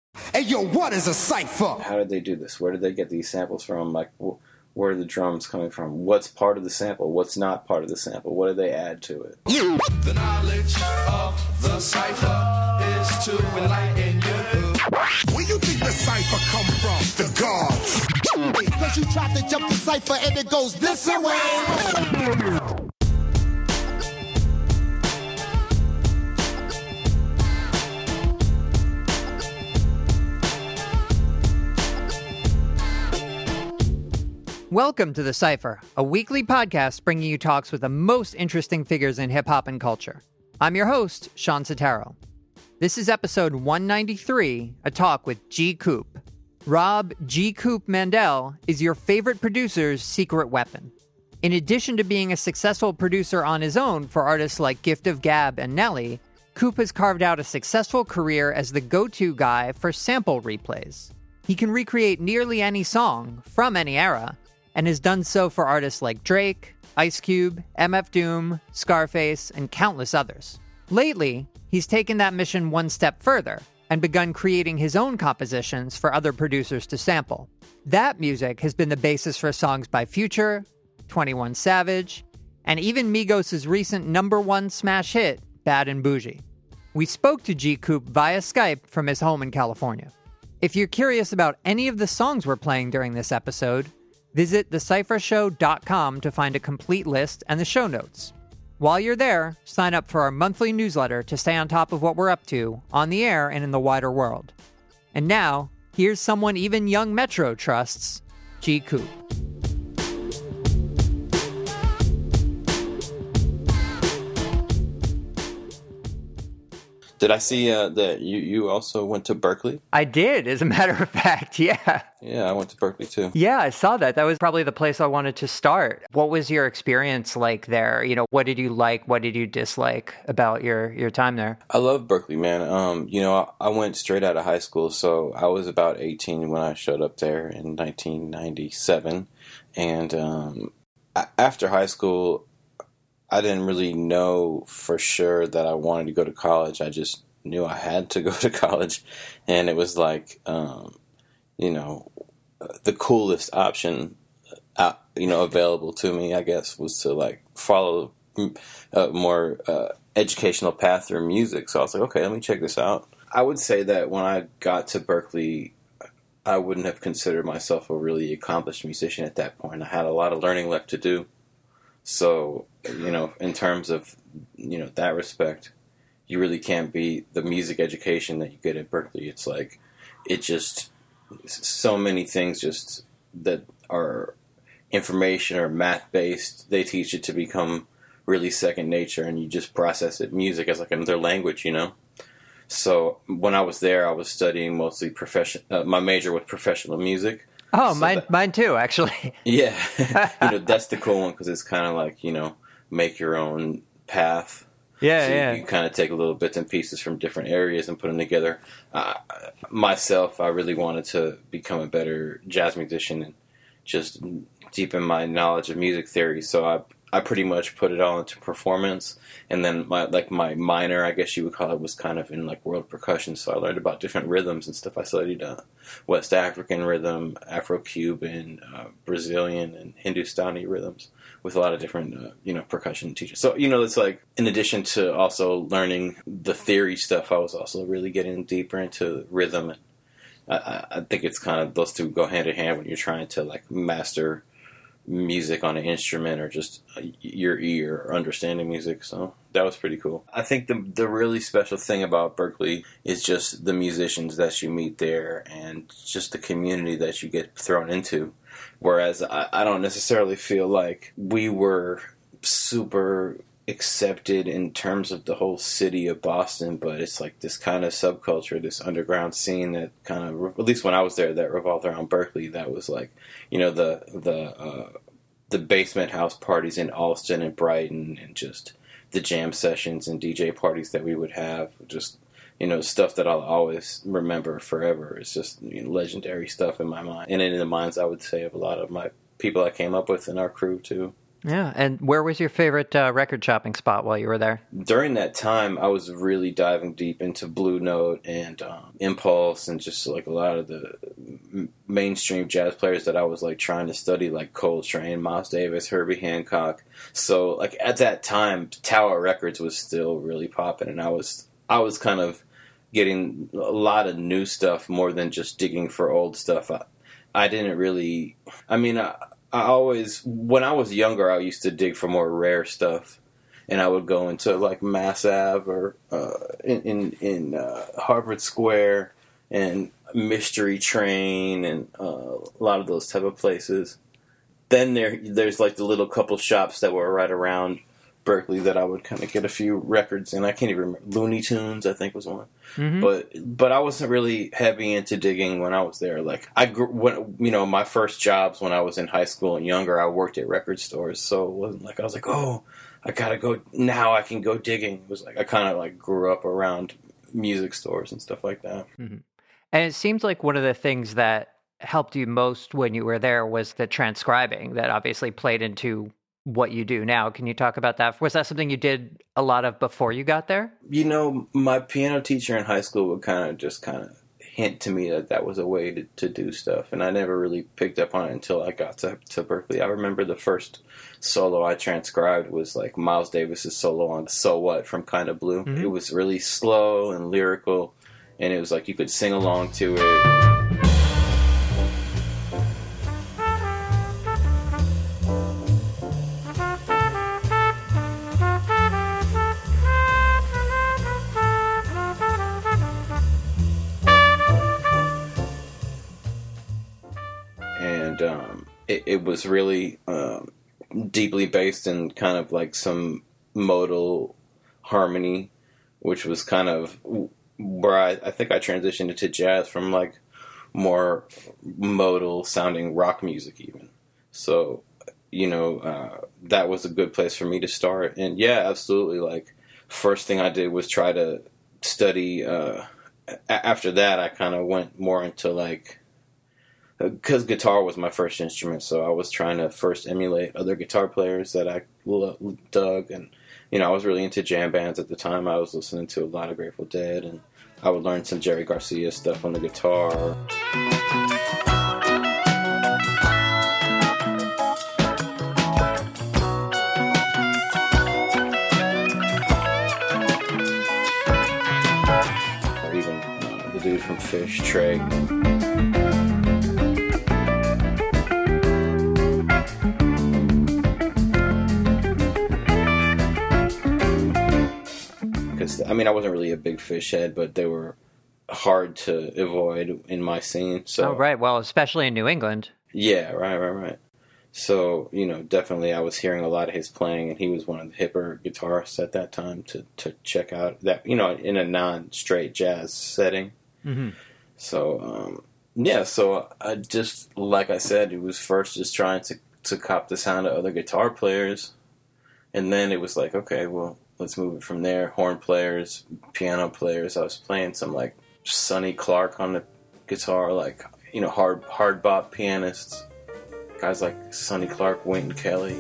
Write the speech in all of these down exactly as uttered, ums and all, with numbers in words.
Hey, yo, what is a cipher? How did they do this? Where did they get these samples from? Like, wh- where are the drums coming from? What's part of the sample? What's not part of the sample? What do they add to it? The knowledge of the cipher is to enlighten you. Where you think the cipher come from? The gods. Cause you tried to jump the cipher and it goes this way. Welcome to The Cypher, a weekly podcast bringing you talks with the most interesting figures in hip-hop and culture. I'm your host, Sean Sotero. This is episode one ninety-three, a talk with G. Coop. Rob G. Coop Mandel is your favorite producer's secret weapon. In addition to being a successful producer on his own for artists like Gift of Gab and Nelly, Coop has carved out a successful career as the go-to guy for sample replays. He can recreate nearly any song from any era, and has done so for artists like Drake, Ice Cube, M F Doom, Scarface, and countless others. Lately, he's taken that mission one step further and begun creating his own compositions for other producers to sample. That music has been the basis for songs by Future, twenty-one Savage, and even Migos' recent number one smash hit, Bad and Bougie. We spoke to G. Coop via Skype from his home in California. If you're curious about any of the songs we're playing during this episode, visit the cypher show dot com to find a complete list and the show notes. While you're there, sign up for our monthly newsletter to stay on top of what we're up to, on the air and in the wider world. And now, here's someone even Young Metro trusts, G. Coop. Did I see uh, that you, you also went to Berkeley? I did, as a matter of fact, yeah. Yeah, I went to Berkeley too. Yeah, I saw that. That was probably the place I wanted to start. What was your experience like there? You know, what did you like? What did you dislike about your, your time there? I love Berkeley, man. Um, you know, I, I went straight out of high school, so I was about eighteen when I showed up there in nineteen ninety-seven. And um, after high school, I didn't really know for sure that I wanted to go to college. I just knew I had to go to college. And it was like, um, you know, the coolest option, uh, you know, available to me, I guess, was to like follow a more uh, educational path through music. So I was like, okay, let me check this out. I would say that when I got to Berkeley, I wouldn't have considered myself a really accomplished musician at that point. I had a lot of learning left to do. So, you know, in terms of, you know, that respect, you really can't beat the music education that you get at Berkeley. It's like, it just, so many things just that are information or math-based, they teach it to become really second nature, and you just process it, music as like another language, you know? So when I was there, I was studying mostly profession. Uh, my major was professional music. Oh, so mine, that, mine too, actually. Yeah, you know, that's the cool one because it's kind of like, you know, make your own path. Yeah, so yeah. You, you kind of take little bits and pieces from different areas and put them together. Uh, myself, I really wanted to become a better jazz musician and just deepen my knowledge of music theory. So I I pretty much put it all into performance, and then my like my minor, I guess you would call it, was kind of in like world percussion. So I learned about different rhythms and stuff. I studied uh, West African rhythm, Afro-Cuban, uh, Brazilian, and Hindustani rhythms with a lot of different uh, you know percussion teachers. So you know it's like in addition to also learning the theory stuff, I was also really getting deeper into rhythm. And I, I think it's kind of those two go hand in hand when you're trying to like master music on an instrument or just your ear or understanding music. So that was pretty cool. I think the the really special thing about Berkeley is just the musicians that you meet there and just the community that you get thrown into. Whereas I, I don't necessarily feel like we were super accepted in terms of the whole city of Boston, but it's like this kind of subculture, this underground scene that kind of, at least when I was there, that revolved around Berkeley. That was like, you know, the the uh, the basement house parties in Allston and Brighton, and just the jam sessions and D J parties that we would have. Just, you know, stuff that I'll always remember forever. It's just, you know, legendary stuff in my mind, and in the minds, I would say, of a lot of my people I came up with in our crew too. Yeah, and where was your favorite uh, record shopping spot while you were there? During that time, I was really diving deep into Blue Note and um, Impulse and just like a lot of the m- mainstream jazz players that I was like trying to study, like Coltrane, Miles Davis, Herbie Hancock. So like at that time, Tower Records was still really popping, and I was I was kind of getting a lot of new stuff more than just digging for old stuff. I, I didn't really. I mean. I, I always, when I was younger, I used to dig for more rare stuff, and I would go into like Mass Ave or uh, in in, in uh, Harvard Square and Mystery Train and uh, a lot of those type of places. Then there, there's like the little couple shops that were right around Berkeley that I would kind of get a few records in. I can't even remember. Looney Tunes, I think, was one. Mm-hmm. But but I wasn't really heavy into digging when I was there. Like I grew, when you know my first jobs when I was in high school and younger, I worked at record stores, so it wasn't like I was like, oh, I gotta go now. I can go digging. It was like I kind of like grew up around music stores and stuff like that. Mm-hmm. And it seems like one of the things that helped you most when you were there was the transcribing that obviously played into what you do now. Can you talk about that? Was that something you did a lot of before you got there? You know, my piano teacher in high school would kind of just kind of hint to me that that was a way to, to do stuff, and I never really picked up on it until I got to, to Berkeley. I remember the first solo I transcribed was like Miles Davis's solo on So What from Kind of Blue. Mm-hmm. It was really slow and lyrical, and it was like you could sing along to it. And um, it, it was really um, deeply based in kind of like some modal harmony, which was kind of where I, I think I transitioned into jazz from like more modal sounding rock music even. So, you know, uh, that was a good place for me to start. And yeah, absolutely. Like first thing I did was try to study. Uh, a- after that, I kind of went more into like, because guitar was my first instrument, so I was trying to first emulate other guitar players that I lo- dug, and you know I was really into jam bands at the time. I was listening to a lot of Grateful Dead, and I would learn some Jerry Garcia stuff on the guitar. Or even uh, the dude from Fish, Trey. I mean, I wasn't really a big Fish head, but they were hard to avoid in my scene. So, oh, right. Well, especially in New England. Yeah, right, right, right. So, you know, definitely I was hearing a lot of his playing, and he was one of the hipper guitarists at that time to, to check out that, you know, in a non-straight jazz setting. Mm-hmm. So, um, yeah, so I just, like I said, it was first just trying to, to cop the sound of other guitar players. And then it was like, okay, well, let's move it from there. Horn players, piano players. I was playing some like Sonny Clark on the guitar, like, you know, hard hard bop pianists. Guys like Sonny Clark, Wynton Kelly.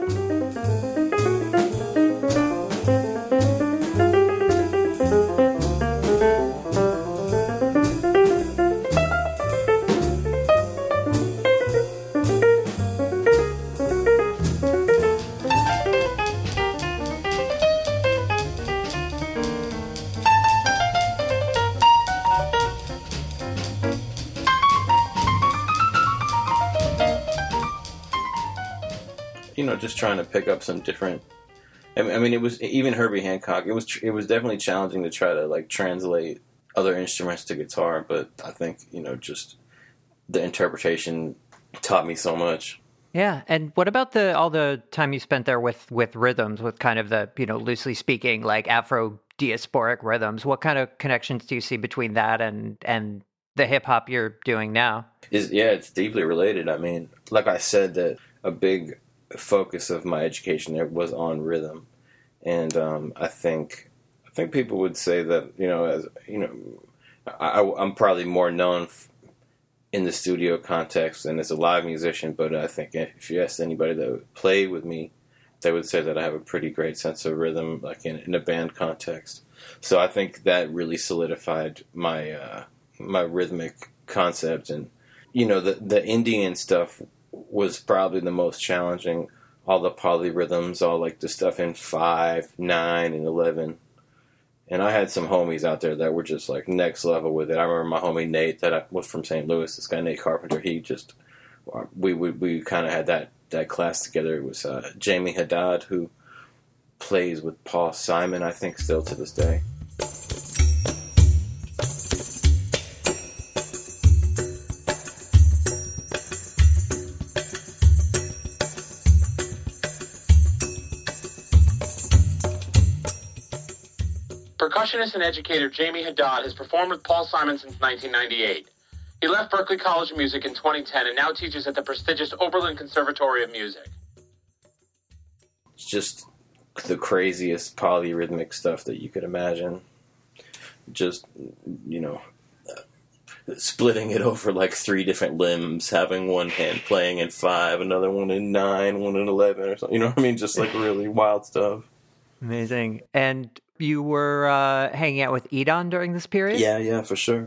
You know, just trying to pick up some different. I mean, it was even Herbie Hancock. It was it was definitely challenging to try to like translate other instruments to guitar, but I think you know just the interpretation taught me so much. Yeah, and what about the all the time you spent there with with rhythms, with kind of the you know loosely speaking like Afro diasporic rhythms? What kind of connections do you see between that and and the hip hop you're doing now? Is yeah, it's deeply related. I mean, like I said, that a big focus of my education there was on rhythm, and um, I think I think people would say that you know as you know I, I'm probably more known f- in the studio context and as a live musician, but I think if you ask anybody that would play with me, they would say that I have a pretty great sense of rhythm, like in, in a band context. So I think that really solidified my uh, my rhythmic concept. And, you know, the, the Indian stuff was probably the most challenging. All the polyrhythms, all like the stuff in five, nine, and eleven. And I had some homies out there that were just like next level with it. I remember my homie Nate that I, was from Saint Louis, this guy Nate Carpenter, he just, we we, we kind of had that, that class together. It was uh, Jamie Haddad, who plays with Paul Simon, I think, still to this day. Percussionist and educator Jamie Haddad has performed with Paul Simon since nineteen ninety-eight. He left Berklee College of Music in twenty ten and now teaches at the prestigious Oberlin Conservatory of Music. It's just the craziest polyrhythmic stuff that you could imagine. Just, you know, uh, splitting it over like three different limbs, having one hand playing in five, another one in nine, one in eleven or something. You know what I mean? Just like really wild stuff. Amazing. And you were uh, hanging out with Edon during this period? Yeah, yeah, for sure.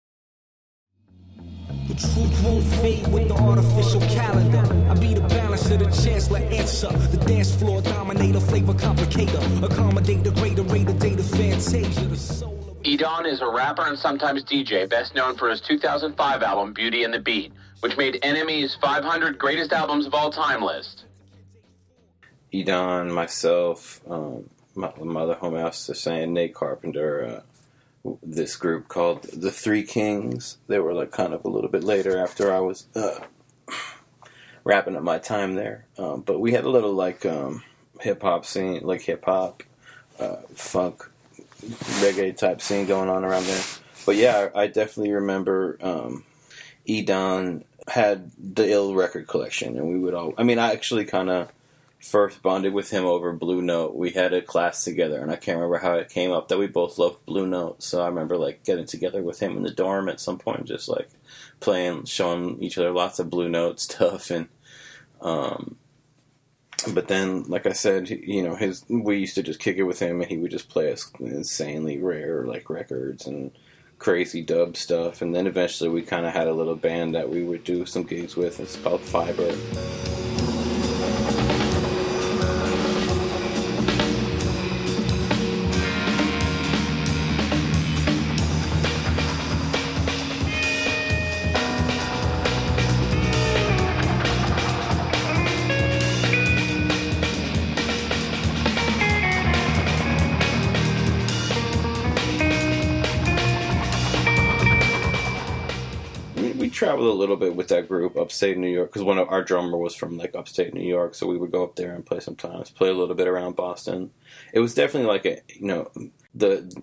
The truth won't fade with the artificial calendar. I be the balance of the chancellor answer. The dance floor dominator, flavor complicator. Accommodate the greater rate of data fantasia. The soul of... Edon is a rapper and sometimes D J, best known for his two thousand five album, Beauty and the Beat, which made N M E's five hundred Greatest Albums of All Time list. Edon, myself, um, my, my other homie, I was just saying, Nate Carpenter, uh, this group called The Three Kings. They were like kind of a little bit later after I was uh, wrapping up my time there. Um, but we had a little like um, hip-hop scene, like hip-hop, uh, funk, reggae type scene going on around there. But yeah, I, I definitely remember um, Edon had the Ill record collection, and we would all, I mean, I actually kind of first bonded with him over Blue Note. We had a class together, and I can't remember how it came up that we both loved Blue Note. So I remember like getting together with him in the dorm at some point, just like playing, showing each other lots of Blue Note stuff. And um, but then, like I said, you know, his we used to just kick it with him, and he would just play us insanely rare like records and crazy dub stuff. And then eventually, we kind of had a little band that we would do some gigs with. It's called Fiber. Traveled a little bit with that group upstate New York because one of our drummer was from like upstate New York, so we would go up there and play sometimes, play a little bit around Boston. It was definitely like a, you know, the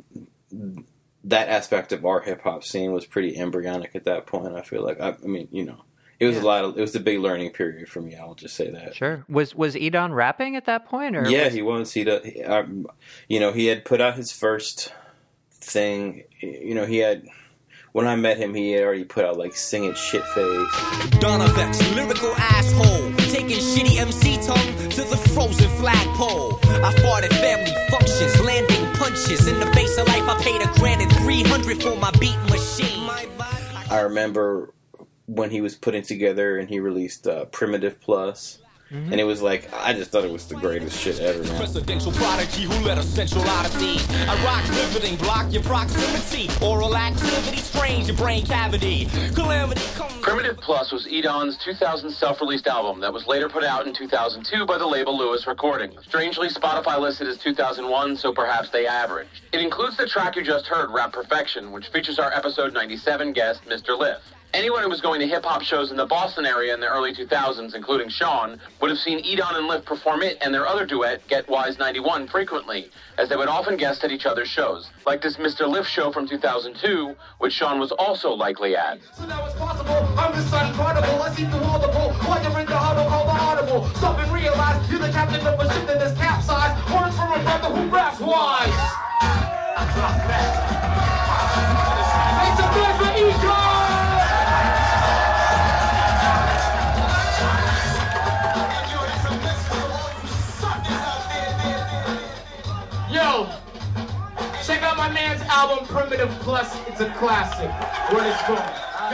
that aspect of our hip hop scene was pretty embryonic at that point. I feel like I, I mean, you know, it was yeah. a lot of it was a big learning period for me. I'll just say that. Sure. Was was Edon rapping at that point? Or yeah, was... he was. He, he uh, you know, he had put out his first thing. You know, he had. When I met him, he had already put out, like, Sing It Shit Face. Donavex, lyrical asshole. Taking shitty M C tongue to the frozen flagpole. I fought at family functions, landing punches. In the face of life, I paid a grand and three hundred for my beat machine. I remember when he was putting together and he released uh, Primitive Plus. Mm-hmm. And it was like, I just thought it was the greatest shit ever, man. Presidential prodigy who led a central odyssey. I rock riveting, block your proximity. Oral activity, strange your brain cavity. Calamity comes. Primitive Plus was Edon's two thousand self-released album that was later put out in two thousand two by the label Lewis Recording. Strangely, Spotify listed as two thousand one, so perhaps they averaged. It includes the track you just heard, Rap Perfection, which features our episode ninety-seven guest, Mister Liff. Anyone who was going to hip-hop shows in the Boston area in the early two thousands, including Sean, would have seen Edon and Liff perform it and their other duet, Get Wise ninety-one, frequently, as they would often guest at each other's shows, like this Mister Liff show from two thousand two, which Sean was also likely at. So now it's possible, I'm the sun carnival, I see through all the bull, wonder in the huddle, call the audible, stop and realize you're the captain of a ship that is capsized, words from a brother who raps wise. Make some noise for Edon! plus it's a classic. Word is going.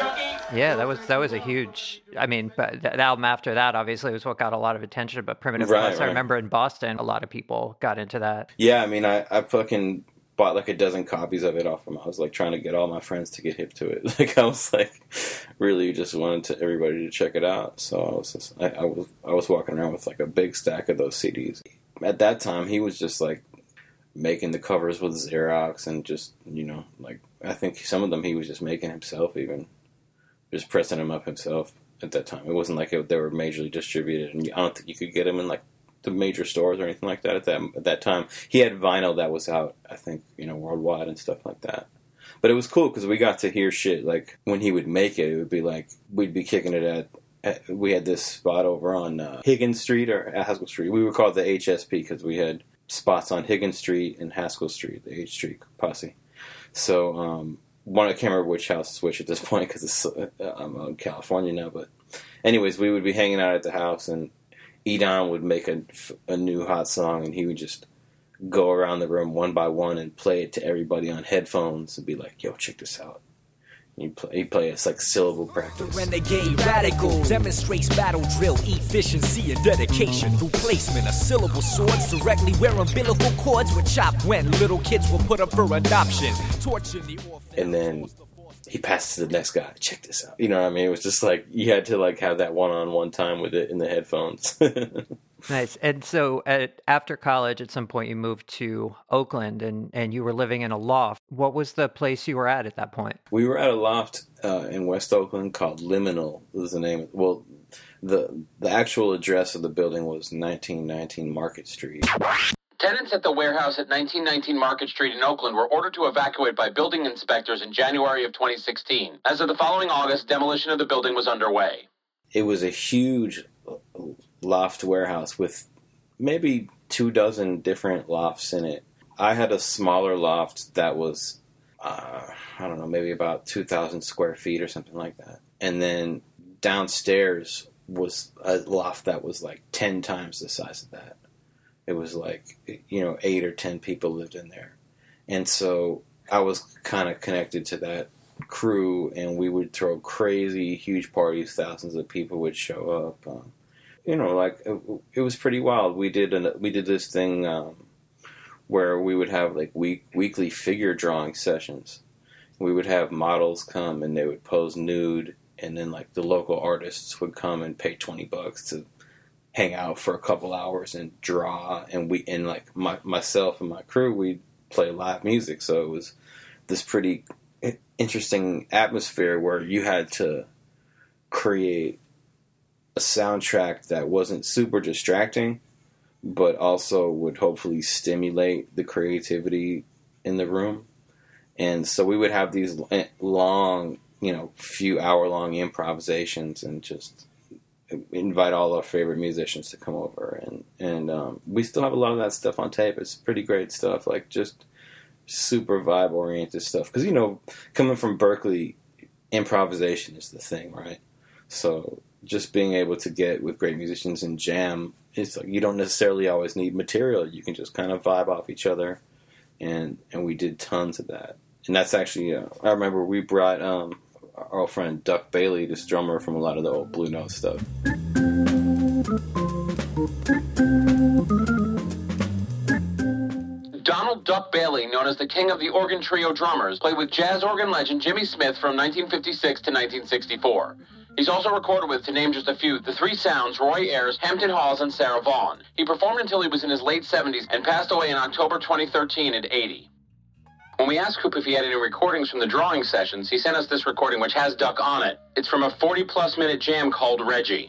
Yeah, that was that was a huge. I mean, but the album after that obviously was what got a lot of attention. But Primitive Right, Plus, right. I remember in Boston, a lot of people got into that. Yeah, I mean, I, I fucking bought like a dozen copies of it off him. I was like trying to get all my friends to get hip to it. Like I was like really just wanted to everybody to check it out. So I was just, I, I was I was walking around with like a big stack of those C Ds. At that time, he was just like making the covers with Xerox and just, you know, like I think some of them he was just making himself, even just pressing them up himself at that time. It wasn't like it, they were majorly distributed, and I don't think you could get them in like the major stores or anything like that at that at that time. He had vinyl that was out, I think, you know, worldwide and stuff like that. But it was cool because we got to hear shit like when he would make it. It would be like we'd be kicking it at. at we had this spot over on uh, Higgins Street or Haskell Street. We would call it the H S P because we had spots on Higgins Street and Haskell Street, the H Street posse. So um, one I can't remember which house is which at this point because uh, I'm in California now. But anyways, we would be hanging out at the house and Edon would make a, a new hot song, and he would just go around the room one by one and play it to everybody on headphones and be like, yo, check this out. He'd play, he'd play it's like syllable practice. Renegade radical demonstrates battle drill, efficiency, and dedication through placement of syllable swords directly where umbilical cords were chopped when little kids were put up for adoption. Torturing the orphan. And then he passes to the next guy. Check this out. You know what I mean? It was just like you had to like have that one-on-one time with it in the headphones. Nice. And so at, after college, at some point, you moved to Oakland and, and you were living in a loft. What was the place you were at at that point? We were at a loft uh, in West Oakland called Liminal was the name. Well, the the actual address of the building was nineteen nineteen Market Street. Tenants at the warehouse at nineteen nineteen Market Street in Oakland were ordered to evacuate by building inspectors in January of twenty sixteen. As of the following August, demolition of the building was underway. It was a huge loft warehouse with maybe two dozen different lofts in it. I had a smaller loft that was, uh, I don't know, maybe about two thousand square feet or something like that. And then downstairs was a loft that was like ten times the size of that. It was like, you know, eight or ten people lived in there. And so I was kind of connected to that crew, and we would throw crazy, huge parties. Thousands of people would show up. Um, you know, like, it, it was pretty wild. We did an, we did this thing um, where we would have, like, week, weekly figure drawing sessions. We would have models come, and they would pose nude, and then, like, the local artists would come and pay twenty bucks to hang out for a couple hours and draw, and we and like my, myself and my crew, we'd play live music. So it was this pretty interesting atmosphere where you had to create a soundtrack that wasn't super distracting, but also would hopefully stimulate the creativity in the room. And so we would have these long, you know, few hour long improvisations and just invite all our favorite musicians to come over, and and um, we still have a lot of that stuff on tape. It's pretty great stuff, like just super vibe oriented stuff. Because you know, coming from Berkeley, improvisation is the thing, right? So just being able to get with great musicians and jam, it's like you don't necessarily always need material. You can just kind of vibe off each other, and and we did tons of that. And that's actually, uh, I remember we brought. Um, our old friend Duck Bailey, this drummer from a lot of the old Blue Note stuff. Donald Duck Bailey, known as the king of the organ trio drummers, played with jazz organ legend Jimmy Smith from nineteen fifty-six to nineteen sixty-four. He's also recorded with, to name just a few, the Three Sounds, Roy Ayers, Hampton Halls, and Sarah Vaughan. He performed until he was in his late seventies and passed away in October twenty thirteen at eighty. When we asked Coop if he had any recordings from the drawing sessions, he sent us this recording, which has Duck on it. It's from a forty-plus minute jam called Reggie.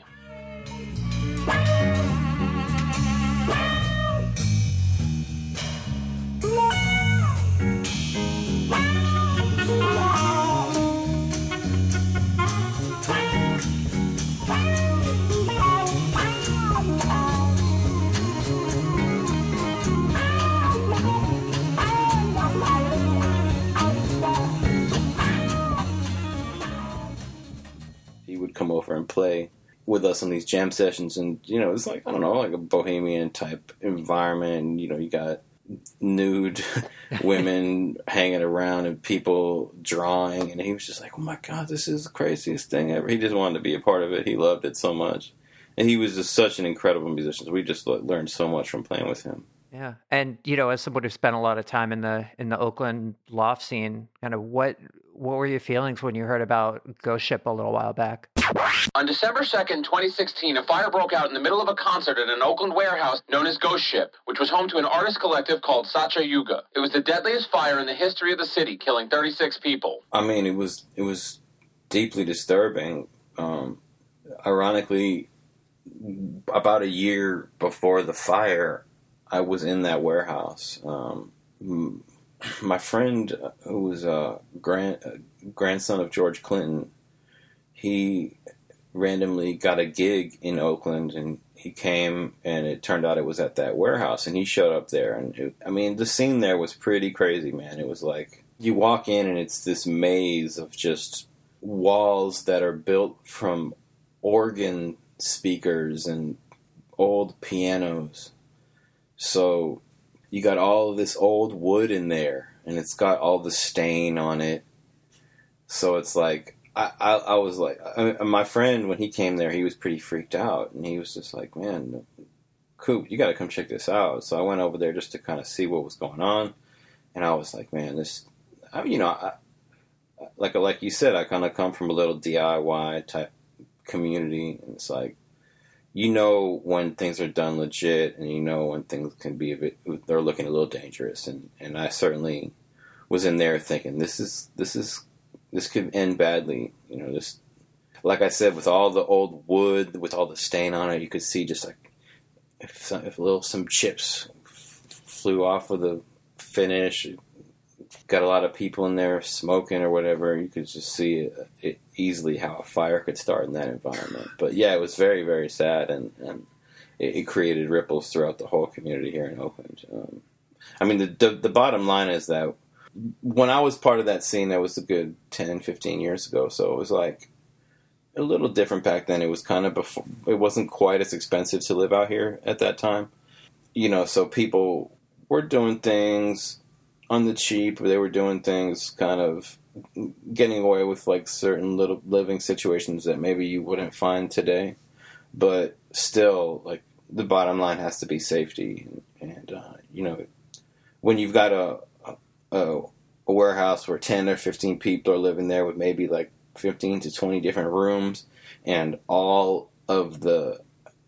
Come over and play with us on these jam sessions, and you know, it's like, I don't know, like a bohemian type environment, and you know, you got nude women hanging around and people drawing, and he was just like, oh my God, this is the craziest thing ever. He just wanted to be a part of it. He loved it so much. And he was just such an incredible musician. We just learned so much from playing with him. Yeah. And, you know, as someone who spent a lot of time in the in the Oakland loft scene, kind of what what were your feelings when you heard about Ghost Ship a little while back? On December second, twenty sixteen, a fire broke out in the middle of a concert at an Oakland warehouse known as Ghost Ship, which was home to an artist collective called Satya Yuga. It was the deadliest fire in the history of the city, killing thirty-six people. I mean, it was it was deeply disturbing. Um, ironically, about a year before the fire, I was in that warehouse. Um, my friend, who was a grand, a grandson of George Clinton, he randomly got a gig in Oakland, and he came, and it turned out it was at that warehouse, and he showed up there. And it, I mean, the scene there was pretty crazy, man. It was like you walk in, and it's this maze of just walls that are built from organ speakers and old pianos. So you got all of this old wood in there, and it's got all the stain on it. So it's like, I, I, I was like, I, my friend, when he came there, he was pretty freaked out, and he was just like, man, Coop, you got to come check this out. So I went over there just to kind of see what was going on, and I was like, man, this, I mean, you know, I, like like you said, I kind of come from a little D I Y type community, and it's like, you know when things are done legit, and you know when things can be a bit, they're looking a little dangerous, and, and I certainly was in there thinking, this is this is this could end badly, you know. This, like I said, with all the old wood, with all the stain on it, you could see just like if, some, if a little some chips f- flew off of the finish. Got a lot of people in there smoking or whatever. You could just see it, it easily how a fire could start in that environment. But yeah, it was very, very sad, and, and it, it created ripples throughout the whole community here in Oakland. Um, I mean, the, the the bottom line is that when I was part of that scene, that was a good ten, fifteen years ago. So it was like a little different back then. It was kind of before, it wasn't quite as expensive to live out here at that time. You know, so people were doing things on the cheap. They were doing things kind of getting away with like certain little living situations that maybe you wouldn't find today. But still, like, the bottom line has to be safety. And, and uh, you know, when you've got a, a, a warehouse where ten or fifteen people are living there with maybe like fifteen to twenty different rooms, and all of the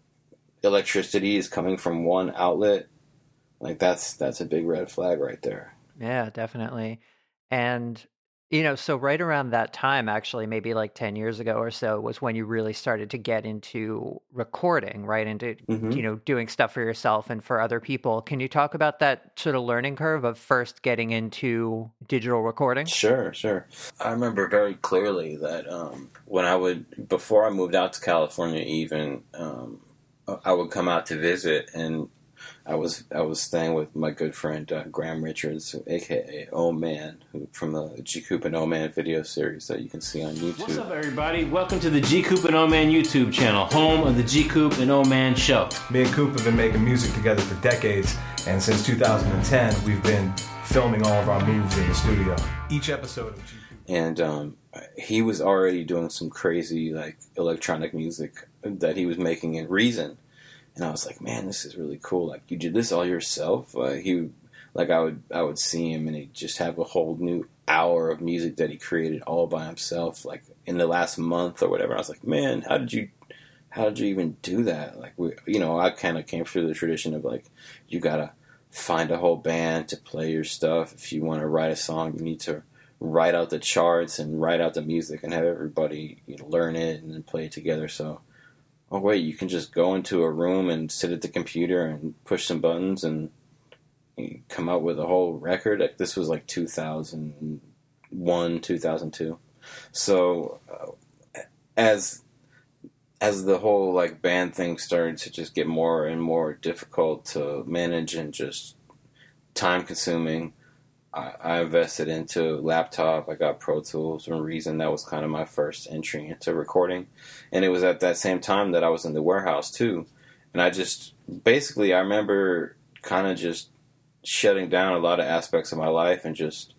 electricity is coming from one outlet, like that's that's a big red flag right there. Yeah, definitely. And, you know, so right around that time, actually, maybe like ten years ago or so, was when you really started to get into recording, right? Into, mm-hmm. you know, doing stuff for yourself and for other people. Can you talk about that sort of learning curve of first getting into digital recording? Sure, sure. I remember very clearly that um, when I would, before I moved out to California even, um, I would come out to visit, and I was I was staying with my good friend uh, Graham Richards, aka Oh Man, who, from the G Coop and Oh Man video series that you can see on YouTube. What's up, everybody? Welcome to the G Coop and Oh Man YouTube channel, home of the G Coop and Oh Man show. Me and Coop have been making music together for decades, and since two thousand ten, we've been filming all of our moves in the studio. Each episode of G Coop. And um, he was already doing some crazy like electronic music that he was making in Reason. And I was like, man, this is really cool. Like, you did this all yourself? Uh, he, like, I would, I would see him, and he'd just have a whole new hour of music that he created all by himself, like in the last month or whatever. I was like, man, how did you, how did you even do that? Like, we, you know, I kind of came through the tradition of like, you gotta find a whole band to play your stuff. If you want to write a song, you need to write out the charts and write out the music and have everybody, you know, learn it and then play it together. So. Oh, wait, you can just go into a room and sit at the computer and push some buttons and come out with a whole record. Like, this was like two thousand one, two thousand two. So uh, as as the whole like band thing started to just get more and more difficult to manage and just time consuming, I, I invested into a laptop. I got Pro Tools and Reason. That was kind of my first entry into recording. And it was at that same time that I was in the warehouse too. And I just, basically, I remember kind of just shutting down a lot of aspects of my life and just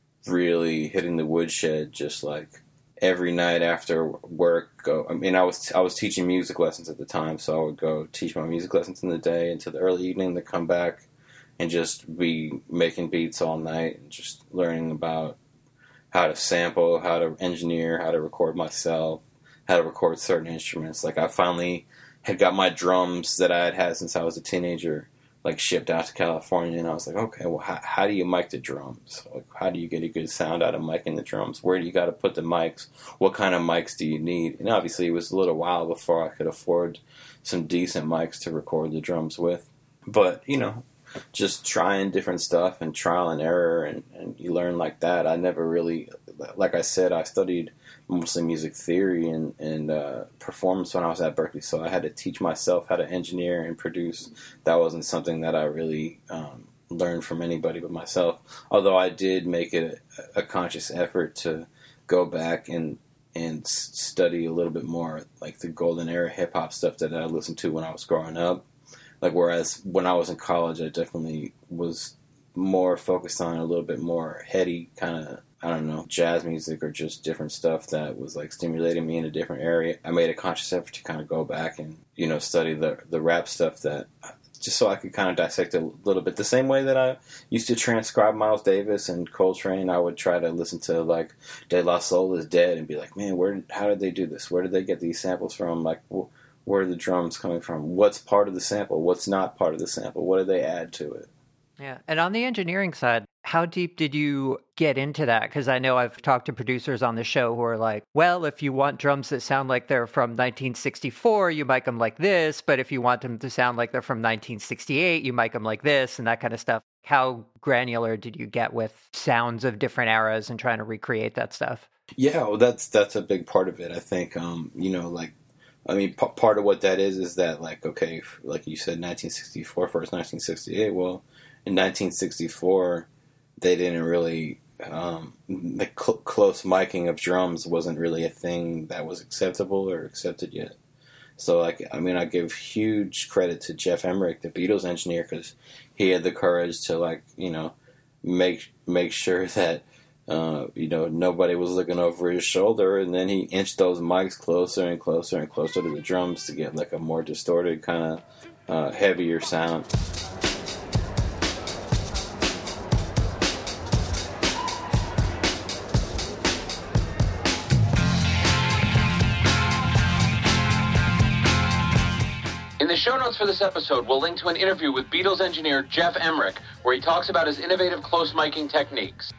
really hitting the woodshed, just like every night after work. Go. I mean, I was I was teaching music lessons at the time, so I would go teach my music lessons in the day until the early evening, to come back and just be making beats all night and just learning about how to sample, how to engineer, how to record myself, how to record certain instruments. Like, I finally had got my drums that I had had since I was a teenager, like, shipped out to California, and I was like, okay, well, how, how do you mic the drums? Like, how do you get a good sound out of micing the drums? Where do you got to put the mics? What kind of mics do you need? And obviously, it was a little while before I could afford some decent mics to record the drums with. But, you know, just trying different stuff and trial and error, and, and you learn like that. I never really, like I said, I studied mostly music theory and, and uh, performance when I was at Berklee, so I had to teach myself how to engineer and produce. That wasn't something that I really um, learned from anybody but myself, although I did make it a, a conscious effort to go back and and study a little bit more, like the golden era hip-hop stuff that I listened to when I was growing up. Like, whereas when I was in college, I definitely was more focused on a little bit more heady kind of, I don't know, jazz music or just different stuff that was, like, stimulating me in a different area. I made a conscious effort to kind of go back and, you know, study the the rap stuff, that just so I could kind of dissect it a little bit. The same way that I used to transcribe Miles Davis and Coltrane, I would try to listen to, like, De La Soul is Dead and be like, man, where? how did they do this? Where did they get these samples from? Like, wh- where are the drums coming from? What's part of the sample? What's not part of the sample? What do they add to it? Yeah. And on the engineering side, how deep did you get into that? Because I know I've talked to producers on the show who are like, well, if you want drums that sound like they're from nineteen sixty-four, you mic them like this. But if you want them to sound like they're from nineteen sixty-eight, you mic them like this, and that kind of stuff. How granular did you get with sounds of different eras and trying to recreate that stuff? Yeah, well, that's that's a big part of it. I think, um, you know, like, I mean, p- part of what that is is that, like, okay, like you said, nineteen sixty-four versus nineteen sixty-eight. Well, in nineteen sixty-four, they didn't really, um, the cl- close miking of drums wasn't really a thing that was acceptable or accepted yet. So, like, I mean, I give huge credit to Geoff Emerick, the Beatles engineer, because he had the courage to, like, you know, make make sure that, uh, you know, nobody was looking over his shoulder, and then he inched those mics closer and closer and closer to the drums to get, like, a more distorted kind of uh, heavier sound. In the show notes for this episode, we'll link to an interview with Beatles engineer Geoff Emerick, where he talks about his innovative close miking techniques.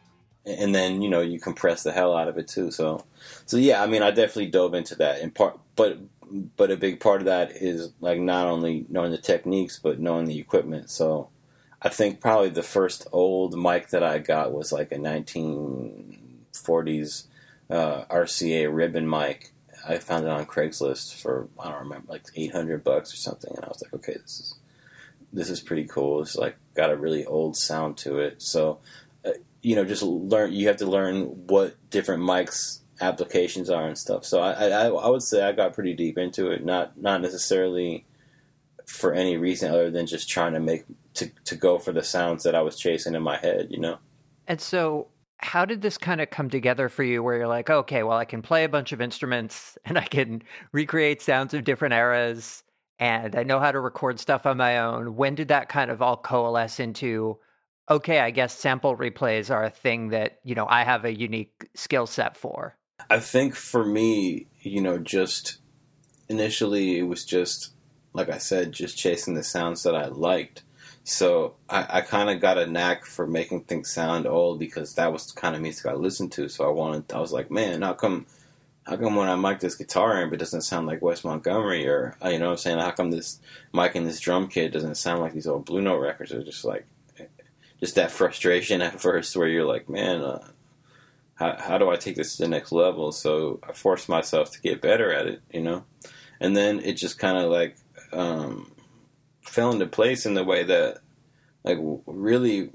And then, you know, you compress the hell out of it too. So, so yeah, I mean, I definitely dove into that in part, but but a big part of that is, like, not only knowing the techniques, but knowing the equipment. So, I think probably the first old mic that I got was like a nineteen forties uh, R C A ribbon mic. I found it on Craigslist for, I don't remember, like eight hundred bucks or something, and I was like, okay, this is this is pretty cool. It's like got a really old sound to it. So, uh, you know, just learn. You have to learn what different mics applications are and stuff. So I, I, I would say I got pretty deep into it. Not not necessarily for any reason other than just trying to make to to go for the sounds that I was chasing in my head. You know. And so, how did this kind of come together for you where you're like, okay, well, I can play a bunch of instruments and I can recreate sounds of different eras and I know how to record stuff on my own? When did that kind of all coalesce into, okay, I guess sample replays are a thing that, you know, I have a unique skill set for? I think for me, you know, just initially it was just, like I said, just chasing the sounds that I liked. So I, I kind of got a knack for making things sound old because that was the kind of music I listened to. So I wanted, I was like, man, how come, how come when I mic this guitar amp, it doesn't sound like Wes Montgomery, or, you know what I'm saying? How come this mic and this drum kit doesn't sound like these old Blue Note records? Or just like, just that frustration at first where you're like, man, uh, how, how do I take this to the next level? So I forced myself to get better at it, you know? And then it just kind of like, um, fell into place in the way that, like, really,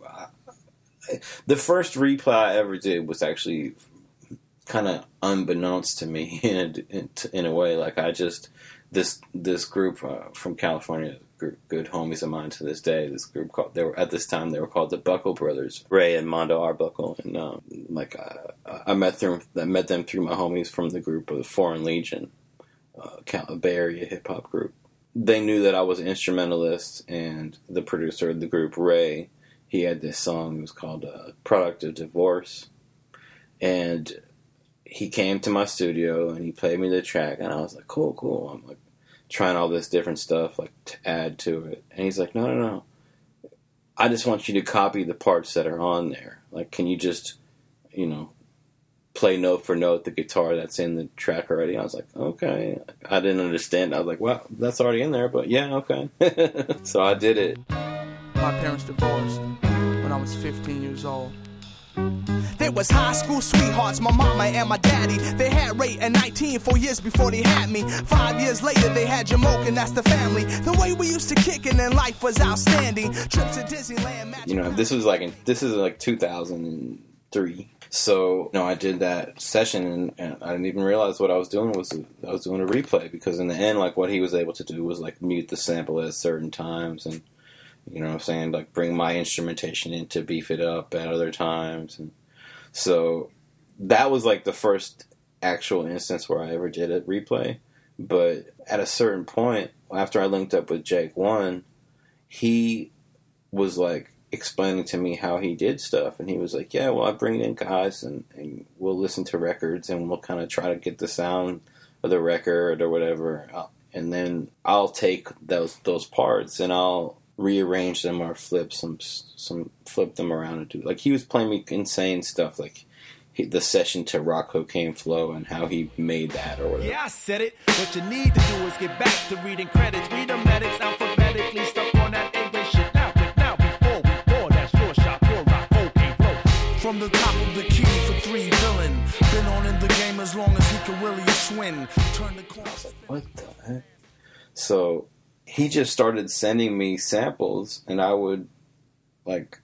the first replay I ever did was actually kind of unbeknownst to me in a, in, in a way. Like, I just, this this group uh, from California group, good homies of mine to this day. This group called, they were, at this time, they were called the Buckle Brothers, Ray and Mondo Arbuckle. And, um, like, I, I met them, I met them through my homies from the group of the Foreign Legion, uh, a Bay Area hip hop group. They knew that I was an instrumentalist, and the producer of the group, Ray, he had this song. It was called uh, Product of Divorce. And he came to my studio, and he played me the track, and I was like, cool, cool. I'm like trying all this different stuff, like, to add to it. And he's like, no, no, no. I just want you to copy the parts that are on there. Like, can you just, you know, play note for note the guitar that's in the track already? I was like, okay. I didn't understand. I was like, well, that's already in there, but yeah, okay. So I did it. My parents divorced when I was fifteen years old. They was high school sweethearts, my mama and my daddy. They had Ray at nineteen, four years before they had me. Five years later, they had Jamoke, and that's the family. The way we used to kick it and life was outstanding. Trips to Disneyland. You know, this was like in, this is like two thousand three. So, you know, I did that session, and, and I didn't even realize what I was doing was I was doing a replay, because in the end, like, what he was able to do was like mute the sample at certain times, and, you know what I'm saying, like, bring my instrumentation in to beef it up at other times. And so that was like the first actual instance where I ever did a replay. But at a certain point, after I linked up with Jake One, he was like explaining to me how he did stuff, and he was like, yeah, well, I bring in guys, and, and we'll listen to records, and we'll kind of try to get the sound of the record or whatever, and then I'll take those those parts and I'll rearrange them or flip some some flip them around and do, like, he was playing me insane stuff, like he, the session to Rock Cocaine Flow and how he made that or whatever. Yeah, I said it. What you need to do is get back to reading credits. Read the medics alphabetically, stuck on that English shit now. But now before we pour, that's your shop, your Rock Cocaine Flow. From the top of the key for three villain. Been on in the game as long as he can really swing. Turn the corner. What the heck? So he just started sending me samples, and I would, like,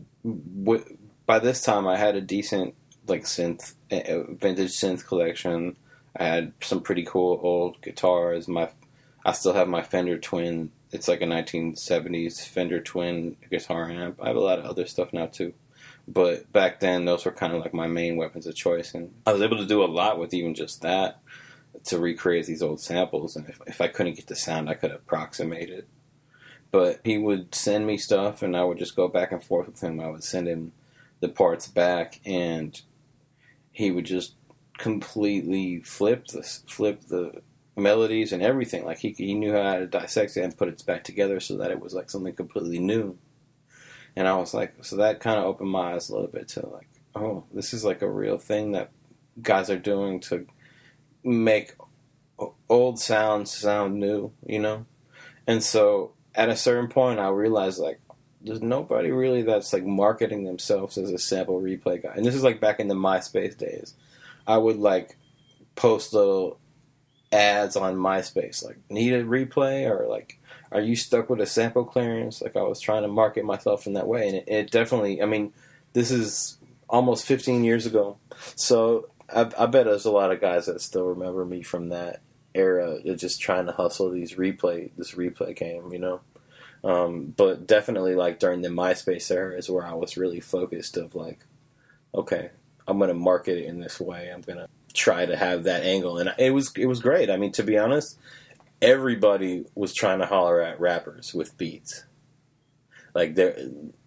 w- by this time I had a decent, like, synth, uh, vintage synth collection. I had some pretty cool old guitars. My, I still have my Fender Twin. It's like a nineteen seventies Fender Twin guitar amp. I have a lot of other stuff now too. But back then, those were kind of like my main weapons of choice, and I was able to do a lot with even just that, to recreate these old samples. And if, if I couldn't get the sound, I could approximate it. But he would send me stuff, and I would just go back and forth with him. I would send him the parts back, and he would just completely flip the flip the melodies and everything. Like, he he knew how to dissect it and put it back together so that it was like something completely new. And I was like, so that kind of opened my eyes a little bit to, like, oh, this is like a real thing that guys are doing to make old sounds sound new, you know? And so at a certain point, I realized, like, there's nobody really that's, like, marketing themselves as a sample replay guy. And this is, like, back in the MySpace days. I would, like, post little ads on MySpace, like, need a replay, or, like, are you stuck with a sample clearance? Like, I was trying to market myself in that way. And it, it definitely, I mean, this is almost fifteen years ago. So I, I bet there's a lot of guys that still remember me from that era, just trying to hustle these replay, this replay game, you know? Um, but definitely, like, during the MySpace era is where I was really focused of, like, okay, I'm going to market it in this way. I'm going to try to have that angle. And it was, it was great. I mean, to be honest, everybody was trying to holler at rappers with beats. Like, there,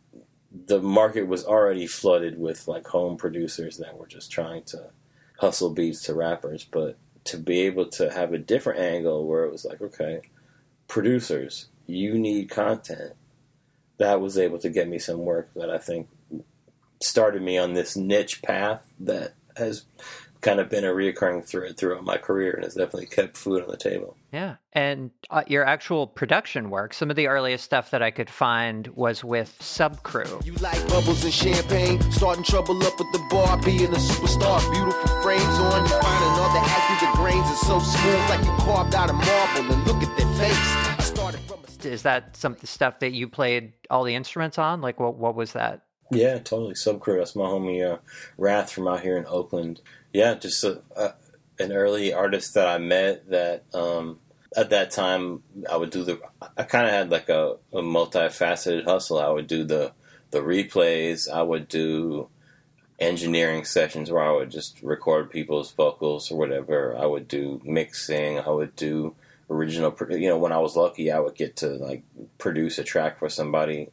the market was already flooded with, like, home producers that were just trying to hustle beats to rappers. But to be able to have a different angle where it was like, okay, producers, you need content, that was able to get me some work that I think started me on this niche path that has kind of been a reoccurring thread throughout my career, and has definitely kept food on the table. Yeah. And uh, your actual production work, some of the earliest stuff that I could find was with Subcrew. You like bubbles and champagne, starting trouble up at the bar, being a superstar, beautiful frames on, you finding all the accurate grains is so smooth, like you carved out of marble, and look at their face. I started from a... Is that some of the stuff that you played all the instruments on? Like, what what was that? Yeah, totally. Subcrew. That's my homie uh, Wrath from out here in Oakland. Yeah, just a, a, an early artist that I met that um, At that time, I would do the. I kind of had like a, a multifaceted hustle. I would do the the replays. I would do engineering sessions where I would just record people's vocals or whatever. I would do mixing. I would do original. You know, when I was lucky, I would get to like produce a track for somebody.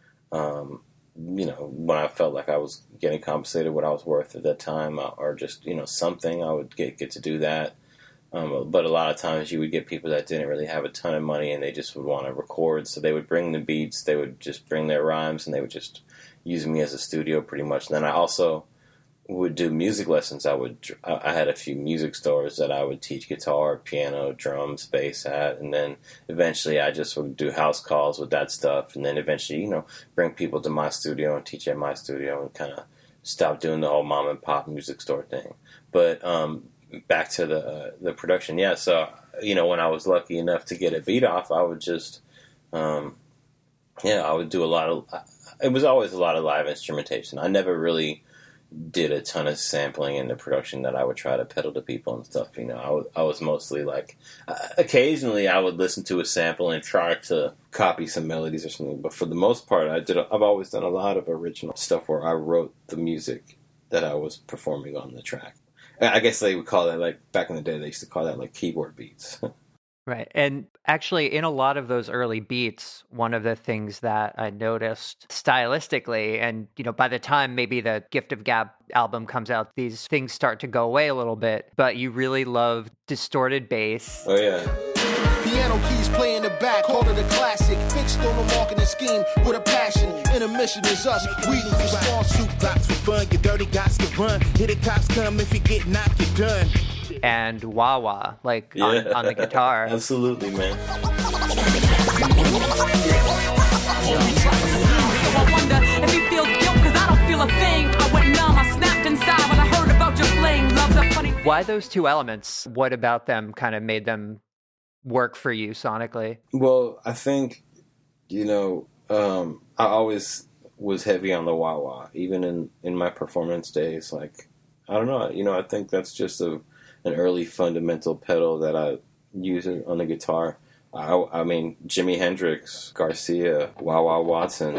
Um, you know, when I felt like I was getting compensated what I was worth at that time, or just, you know, something, I would get get to do that. Um, but a lot of times you would get people that didn't really have a ton of money and they just would want to record. So they would bring the beats, they would just bring their rhymes, and they would just use me as a studio pretty much. And then I also would do music lessons. I would, I had a few music stores that I would teach guitar, piano, drums, bass at, and then eventually I just would do house calls with that stuff, and then eventually, you know, bring people to my studio and teach at my studio and kind of stop doing the whole mom and pop music store thing. But um, back to the uh, the production, yeah. So you know, when I was lucky enough to get a beat off, I would just, um, yeah, I would do a lot of. It was always a lot of live instrumentation. I never really did a ton of sampling in the production that I would try to peddle to people and stuff. You know, I was, I was mostly like, uh, occasionally I would listen to a sample and try to copy some melodies or something. But for the most part, I did. A, I've always done a lot of original stuff where I wrote the music that I was performing on the track. I guess they would call that, like, back in the day, they used to call that like keyboard beats. Right. And actually, in a lot of those early beats, one of the things that I noticed stylistically, and, you know, by the time maybe the Gift of Gab album comes out, these things start to go away a little bit, but you really love distorted bass. Oh, yeah. Piano keys play in the back, call it a classic. Fixed on a marketing scheme with a passion. Intermission is us. We respond to blocks for fun. Get dirty, gots to run. Here the cops come. If you get knocked, you're done. And wah wah, like Yeah. on, on the guitar. Absolutely, man. I wonder if he feels guilt, cause I don't feel a thing. I went numb, I snapped inside when I heard about your fling. Love's a funny. Why those two elements? What about them kind of made them work for you sonically? Well, I think, you know, um, I always was heavy on the wah wah, even in, in my performance days. Like, I don't know, you know, I think that's just a an early fundamental pedal that I use on the guitar. I, I mean, Jimi Hendrix, Garcia, Wah Wah Watson.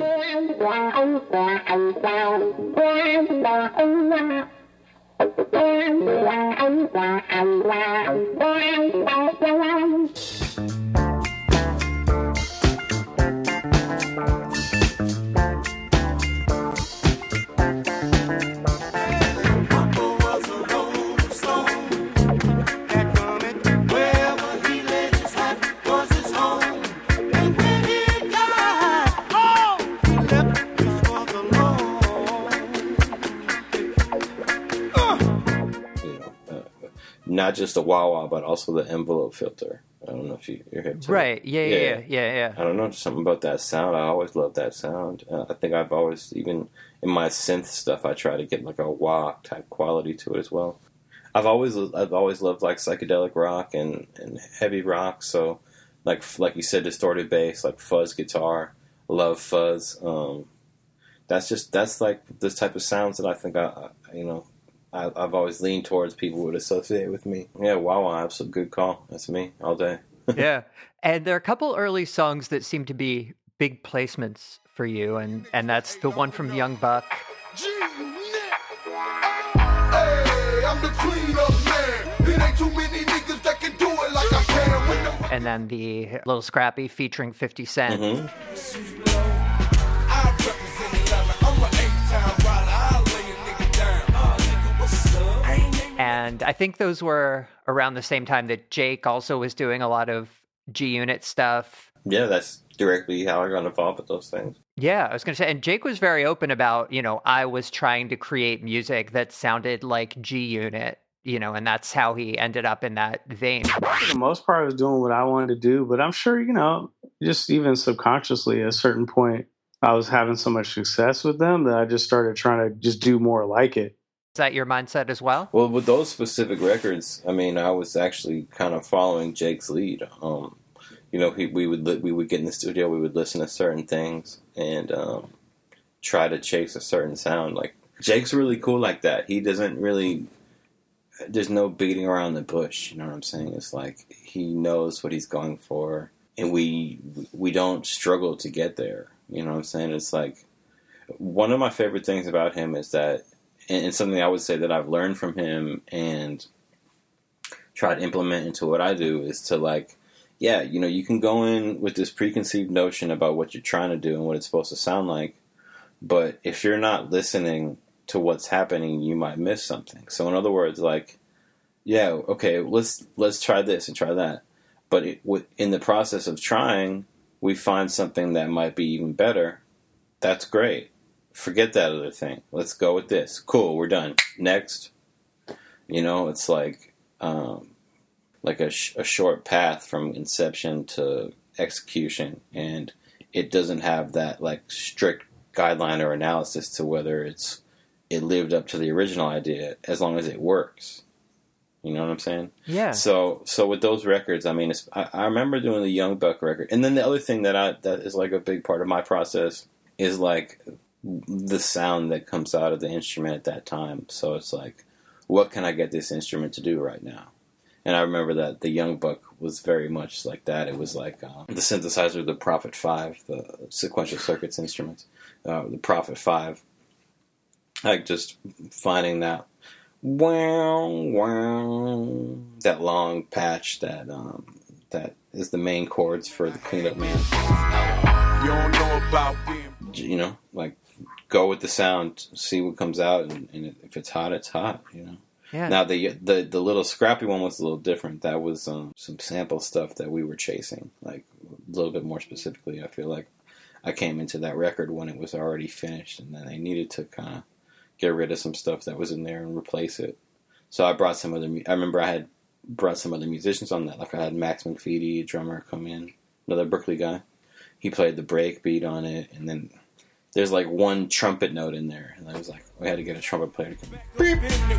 Not just the wah wah, but also the envelope filter. I don't know if you, you're hip to Right. it. Yeah, yeah, yeah, yeah, yeah. I don't know, just something about that sound. I always loved that sound. Uh, I think I've always, even in my synth stuff, I try to get like a wah type quality to it as well. I've always, I've always loved like psychedelic rock and, and heavy rock. So, like, like you said, distorted bass, like fuzz guitar. I love fuzz. Um, that's just that's like this type of sounds that I think I, I you know. I've always leaned towards people would associate with me. Yeah, wow, wow, that's a good call. That's me all day. Yeah. And there are a couple early songs that seem to be big placements for you, and, and that's the one from Young Buck. Hey, I'm the clean up man. It ain't too many niggas that can do it like I can. When the... And then the Little Scrappy featuring fifty Cent. Mm-hmm. And I think those were around the same time that Jake also was doing a lot of G-Unit stuff. Yeah, that's directly how I got involved with those things. Yeah, I was going to say, and Jake was very open about, you know, I was trying to create music that sounded like G-Unit, you know, and that's how he ended up in that vein. For the most part, I was doing what I wanted to do, but I'm sure, you know, just even subconsciously at a certain point, I was having so much success with them that I just started trying to just do more like it. Is that your mindset as well? Well, with those specific records, I mean, I was actually kind of following Jake's lead. Um, you know, he, we would li- we would get in the studio, we would listen to certain things, and um, try to chase a certain sound. Like, Jake's really cool like that. He doesn't really there's no beating around the bush. You know what I'm saying? It's like he knows what he's going for, and we we don't struggle to get there. You know what I'm saying? It's like one of my favorite things about him is that, and it's something I would say that I've learned from him and try to implement into what I do, is to like, yeah, you know, you can go in with this preconceived notion about what you're trying to do and what it's supposed to sound like, but if you're not listening to what's happening, you might miss something. So in other words, like, yeah, okay, let's let's try this and try that. But it, in the process of trying, we find something that might be even better. That's great. Forget that other thing. Let's go with this. Cool, we're done. Next. You know, it's like um, like a, sh- a short path from inception to execution, and it doesn't have that like strict guideline or analysis to whether it's it lived up to the original idea, as long as it works. You know what I'm saying? Yeah. So, so with those records, I mean, it's, I, I remember doing the Young Buck record, and then the other thing that I that is like a big part of my process is like the sound that comes out of the instrument at that time. So it's like, what can I get this instrument to do right now? And I remember that the Young Buck was very much like that. It was like um, the synthesizer, the Prophet five, the sequential circuits instruments, uh, the Prophet five. Like just finding that wow, wow, that long patch that um, that is the main chords for the Cleanup Man. You don't know about being, you know, like go with the sound, see what comes out, and, and if it's hot, it's hot. You know. Yeah. Now the the the little scrappy one was a little different. That was um, some sample stuff that we were chasing, like a little bit more specifically. I feel like I came into that record when it was already finished, and then I needed to kind of get rid of some stuff that was in there and replace it. So I brought some other. I remember I had brought some other musicians on that. Like I had Max McFeedy, a drummer, come in, another Berkeley guy. He played the break beat on it, and then there's like one trumpet note in there, and I was like, we had to get a trumpet player to come in.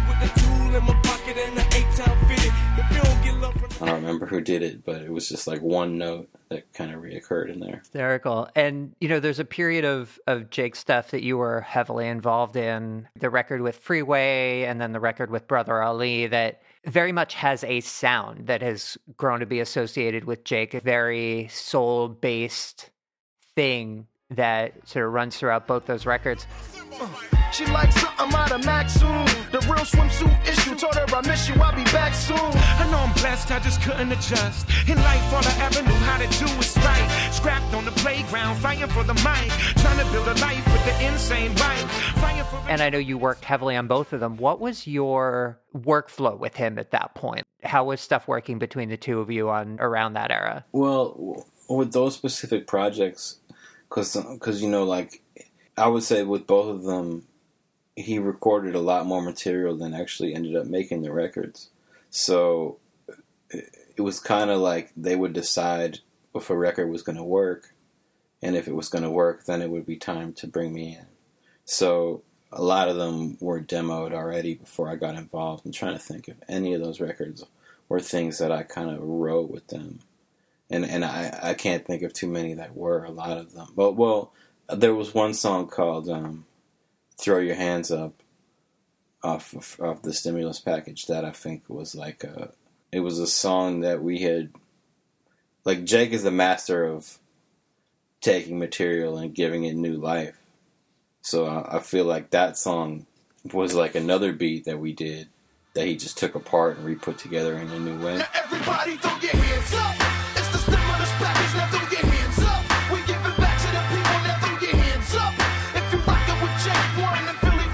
I don't remember who did it, but it was just like one note that kind of reoccurred in there. Hysterical. And, you know, there's a period of, of Jake stuff that you were heavily involved in, the record with Freeway and then the record with Brother Ali, that very much has a sound that has grown to be associated with Jake, a very soul-based thing that sort of runs throughout both those records. She likes something out of Maxoon. The real swimsuit issue. Told her I miss you, I'll be back soon. I know I'm blessed, I just couldn't adjust. In life, all I ever knew how to do was right. Scrapped on the playground, fighting for the mic. Trying to build a life with the insane bike. Fighting for... And I know you worked heavily on both of them. What was your workflow with him at that point? How was stuff working between the two of you on around that era? Well, with those specific projects, because, because you know, like, I would say with both of them, he recorded a lot more material than actually ended up making the records. So it was kind of like they would decide if a record was going to work, and if it was going to work, then it would be time to bring me in. So a lot of them were demoed already before I got involved. I'm trying to think if any of those records were things that I kind of wrote with them. And and I, I can't think of too many that were, a lot of them. But, well, there was one song called um, Throw Your Hands Up off of, of the Stimulus Package that I think was like a, it was a song that we had, like Jake is the master of taking material and giving it new life. So I, I feel like that song was like another beat that we did that he just took apart and re-put together in a new way. Now everybody throw your hands up. It's the Stimulus Package, now throw your hands up. We give it back to the people, now throw your hands up. If you rock it with Jake Warren and Philly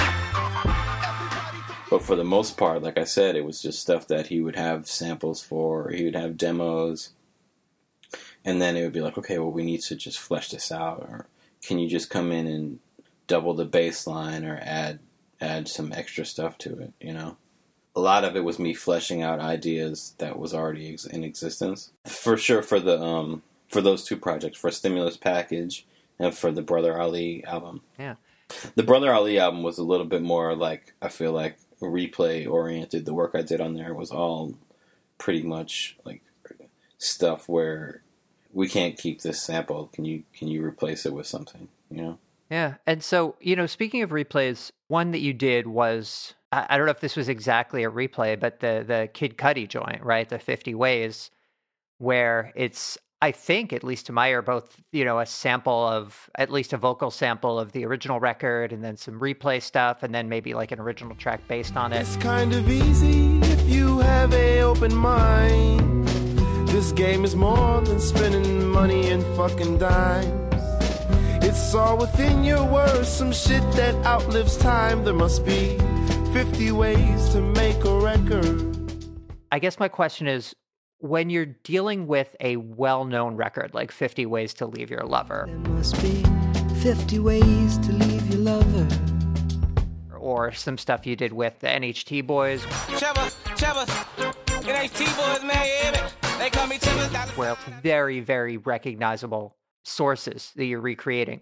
Freezer. But for the most part, like I said, it was just stuff that he would have samples for, or he would have demos. And then it would be like, okay, well, we need to just flesh this out. Or can you just come in and double the bass line or add add some extra stuff to it, you know? A lot of it was me fleshing out ideas that was already ex- in existence. For sure, for the um, for those two projects, for Stimulus Package and for the Brother Ali album. Yeah. The Brother Ali album was a little bit more like, I feel like, replay oriented. The work I did on there was all pretty much like stuff where we can't keep this sample. Can you can you replace it with something, you know? Yeah. And so, you know, speaking of replays, one that you did was I, I don't know if this was exactly a replay, but the the Kid Cudi joint, right? The fifty Ways, where it's, I think, at least to my ear, both, you know, a sample of, at least a vocal sample of the original record, and then some replay stuff, and then maybe like an original track based on it. It's kind of easy if you have a open mind. This game is more than spending money and fucking dimes. It's all within your words, some shit that outlives time. There must be fifty ways to make a record. I guess my question is, when you're dealing with a well-known record like fifty Ways to Leave Your Lover, there must be fifty ways to leave your lover, or some stuff you did with the N H T Boys, Trevor, Trevor, N H T Boys, man, yeah, they call me Trevor. where it's very, very recognizable sources that you're recreating.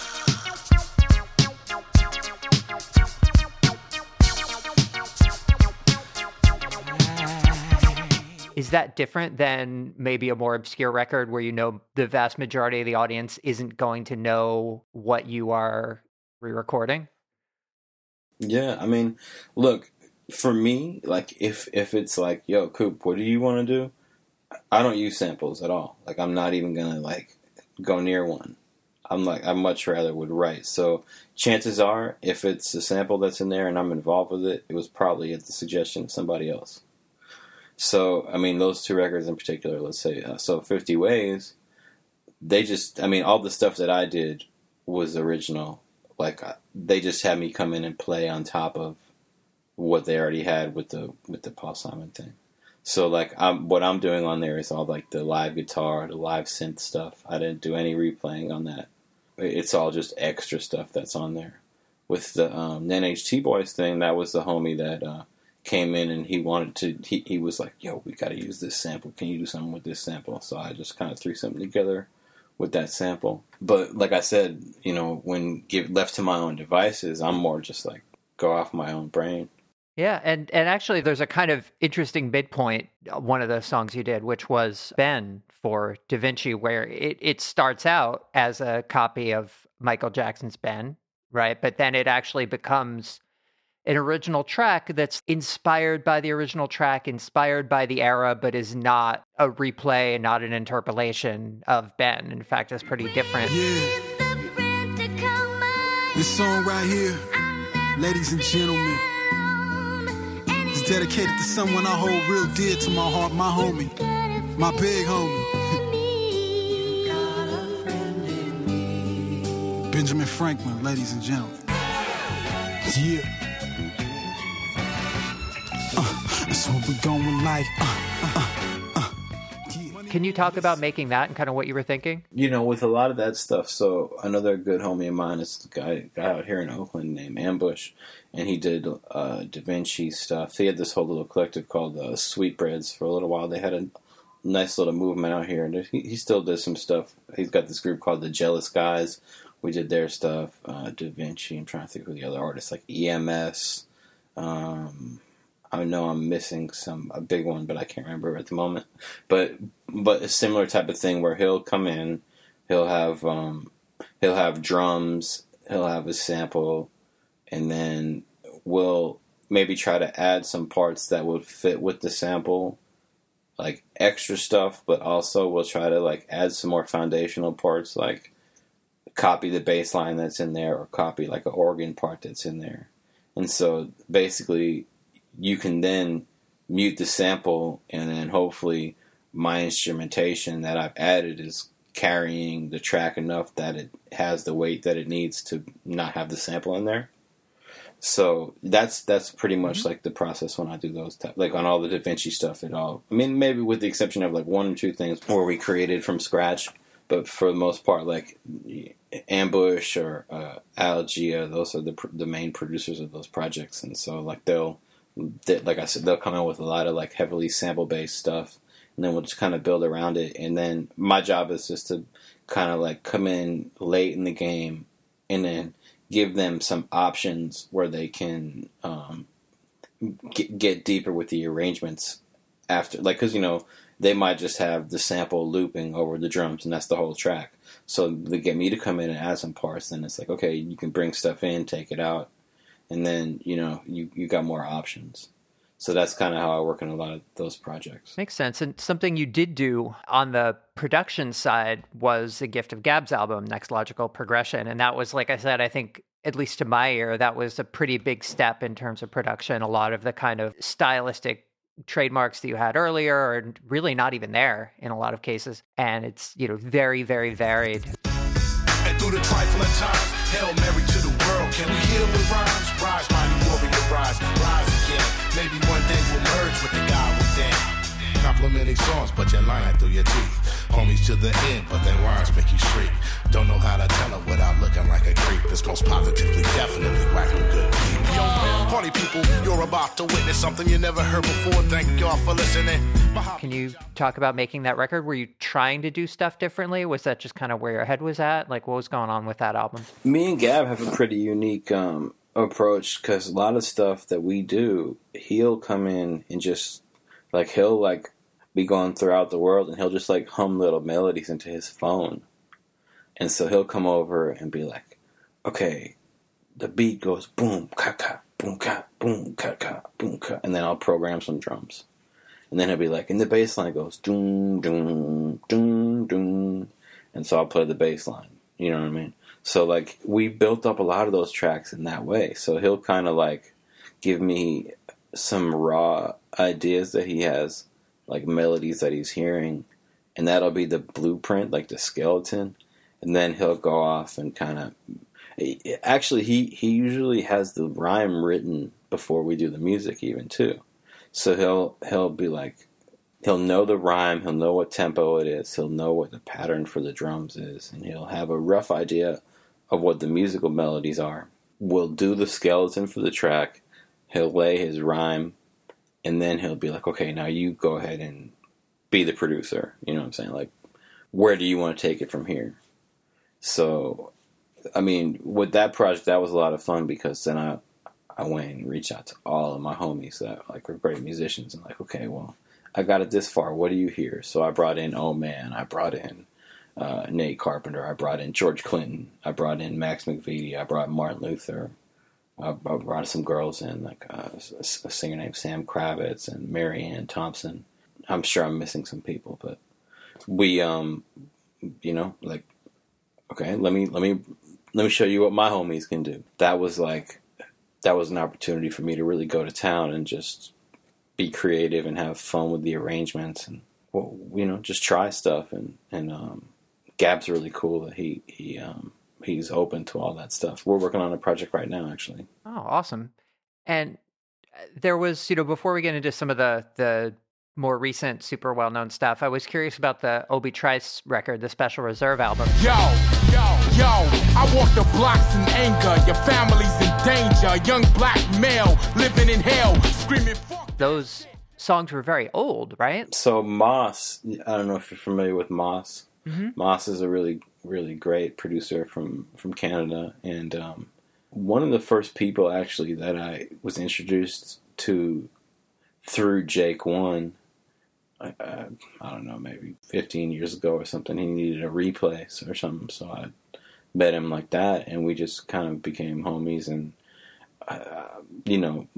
Is that different than maybe a more obscure record where you know the vast majority of the audience isn't going to know what you are re-recording? Yeah, I mean, look, for me, like, if if it's like, yo, Coop, what do you want to do? I don't use samples at all. Like, I'm not even going to, like, go near one. I'm like, I much rather would write. So chances are, if it's a sample that's in there and I'm involved with it, it was probably at the suggestion of somebody else. So, I mean, those two records in particular, let's say, uh, so fifty Ways, they just, I mean, all the stuff that I did was original. Like, uh, they just had me come in and play on top of what they already had with the with the Paul Simon thing. So, like, I'm, what I'm doing on there is all, like, the live guitar, the live synth stuff. I didn't do any replaying on that. It's all just extra stuff that's on there. With the um, N H T Boys thing, that was the homie that... Uh, came in and he wanted to, he, he was like, yo, we got to use this sample. Can you do something with this sample? So I just kind of threw something together with that sample. But like I said, you know, when give, left to my own devices, I'm more just like, go off my own brain. Yeah, and, and actually there's a kind of interesting midpoint, one of the songs you did, which was Ben for Da Vinci, where it, it starts out as a copy of Michael Jackson's Ben, right? But then it actually becomes an original track that's inspired by the original track, inspired by the era, but is not a replay and not an interpolation of Ben. In fact, it's pretty different. Yeah. This song right here, ladies and gentlemen, is dedicated to someone I hold real dear to my heart, my homie, my big homie. Benjamin Franklin, ladies and gentlemen. Yeah. That's what we going like. Uh, uh, uh. Yeah. Can you talk about making that and kind of what you were thinking? You know, with a lot of that stuff, so another good homie of mine is the guy, guy out here in Oakland named Ambush, and he did uh, Da Vinci stuff. He had this whole little collective called uh, Sweetbreads for a little while. They had a nice little movement out here, and he, he still does some stuff. He's got this group called the Jealous Guys. We did their stuff. Uh, Da Vinci, I'm trying to think who the other artists, like E M S, um... I know I'm missing some a big one, but I can't remember at the moment. But but a similar type of thing where he'll come in, he'll have um, he'll have drums, he'll have a sample, and then we'll maybe try to add some parts that would fit with the sample, like extra stuff. But also we'll try to like add some more foundational parts, like copy the bass line that's in there, or copy like an organ part that's in there. And so basically, you can then mute the sample, and then hopefully my instrumentation that I've added is carrying the track enough that it has the weight that it needs to not have the sample in there. So that's that's pretty much mm-hmm. like the process when I do those type, like on all the Da Vinci stuff at all. I mean, maybe with the exception of like one or two things where we created from scratch, but for the most part, like Ambush or uh, Algia, those are the the main producers of those projects, and so like they'll. That, like I said, they'll come in with a lot of like heavily sample-based stuff, and then we'll just kind of build around it. And then my job is just to kind of like come in late in the game, and then give them some options where they can um, get, get deeper with the arrangements after, like, because you know they might just have the sample looping over the drums, and that's the whole track. So they get me to come in and add some parts, and it's like, okay, you can bring stuff in, take it out. and then you know you you got more options. So that's kind of how I work on a lot of those projects. Makes sense. And something you did do on the production side was the Gift of Gab's album, Next Logical Progression. And that was, like I said, I think, at least to my ear, that was a pretty big step in terms of production. A lot of the kind of stylistic trademarks that you had earlier are really not even there in a lot of cases. And it's, you know, very, very varied. And through the trifling times, Hail Mary to the world. Can we heal with rhymes? Rise, mighty warrior, rise, rise again. Maybe one day we'll merge with the God within. Complimenting songs, but you're lying through your teeth. Homies to the end, but their rhymes make you shriek. Don't know how to tell them without looking like a creep. This most positively, definitely whack the good beat. Yo, party people, you're about to witness something you never heard before. Thank y'all for listening. Can you talk about making that record? Were you trying to do stuff differently? Was that just kind of where your head was at? Like, what was going on with that album? Me and Gab have a pretty unique um, approach, because a lot of stuff that we do, he'll come in and just, like, he'll, like, be going throughout the world, and he'll just, like, hum little melodies into his phone. And so he'll come over and be like, okay, the beat goes boom, ka-ka, boom, ka, boom, ka-ka, boom, ka, and then I'll program some drums. And then he'll be like, and the bass line goes doom, doom, doom, doom. And so I'll play the bass line. You know what I mean? So, like, we built up a lot of those tracks in that way. So he'll kind of, like, give me some raw ideas that he has, like, melodies that he's hearing. And that'll be the blueprint, like the skeleton. And then he'll go off and kind of... Actually, he, he usually has the rhyme written before we do the music even, too. So he'll he'll be like, he'll know the rhyme, he'll know what tempo it is, he'll know what the pattern for the drums is, and he'll have a rough idea of what the musical melodies are. We'll do the skeleton for the track, he'll lay his rhyme, and then he'll be like, okay, now you go ahead and be the producer. You know what I'm saying? Like, where do you want to take it from here? So, I mean, with that project, that was a lot of fun, because then I... I went and reached out to all of my homies that like were great musicians, and like, okay, well, I got it this far. What do you hear? So I brought in Oh Man, I brought in uh, Nate Carpenter, I brought in George Clinton, I brought in Max McVitie, I brought Martin Luther, I, I brought some girls in, like uh, a, a singer named Sam Kravitz and Mary Ann Thompson. I'm sure I'm missing some people, but we, um, you know, like, okay, let me let me let me show you what my homies can do. That was like. That was an opportunity for me to really go to town and just be creative and have fun with the arrangements and, well, you know, just try stuff. And, and um, Gab's really cool that he, he um, he's open to all that stuff. We're working on a project right now, actually. Oh, awesome. And there was, you know, before we get into some of the, the more recent, super well-known stuff, I was curious about the Obi Trice record, the Special Reserve album. Yo, yo, yo, I walk the blocks in anger. Your family's in danger. Young black male living in hell, screaming fuck. Those songs were very old, right? So Moss, I don't know if you're familiar with Moss. Mm-hmm. Moss is a really, really great producer from, from Canada. And um, one of the first people, actually, that I was introduced to through Jake One, I, I, I don't know, maybe fifteen years ago or something. He needed a replay or something, so I met him like that, and we just kind of became homies. And uh, you know,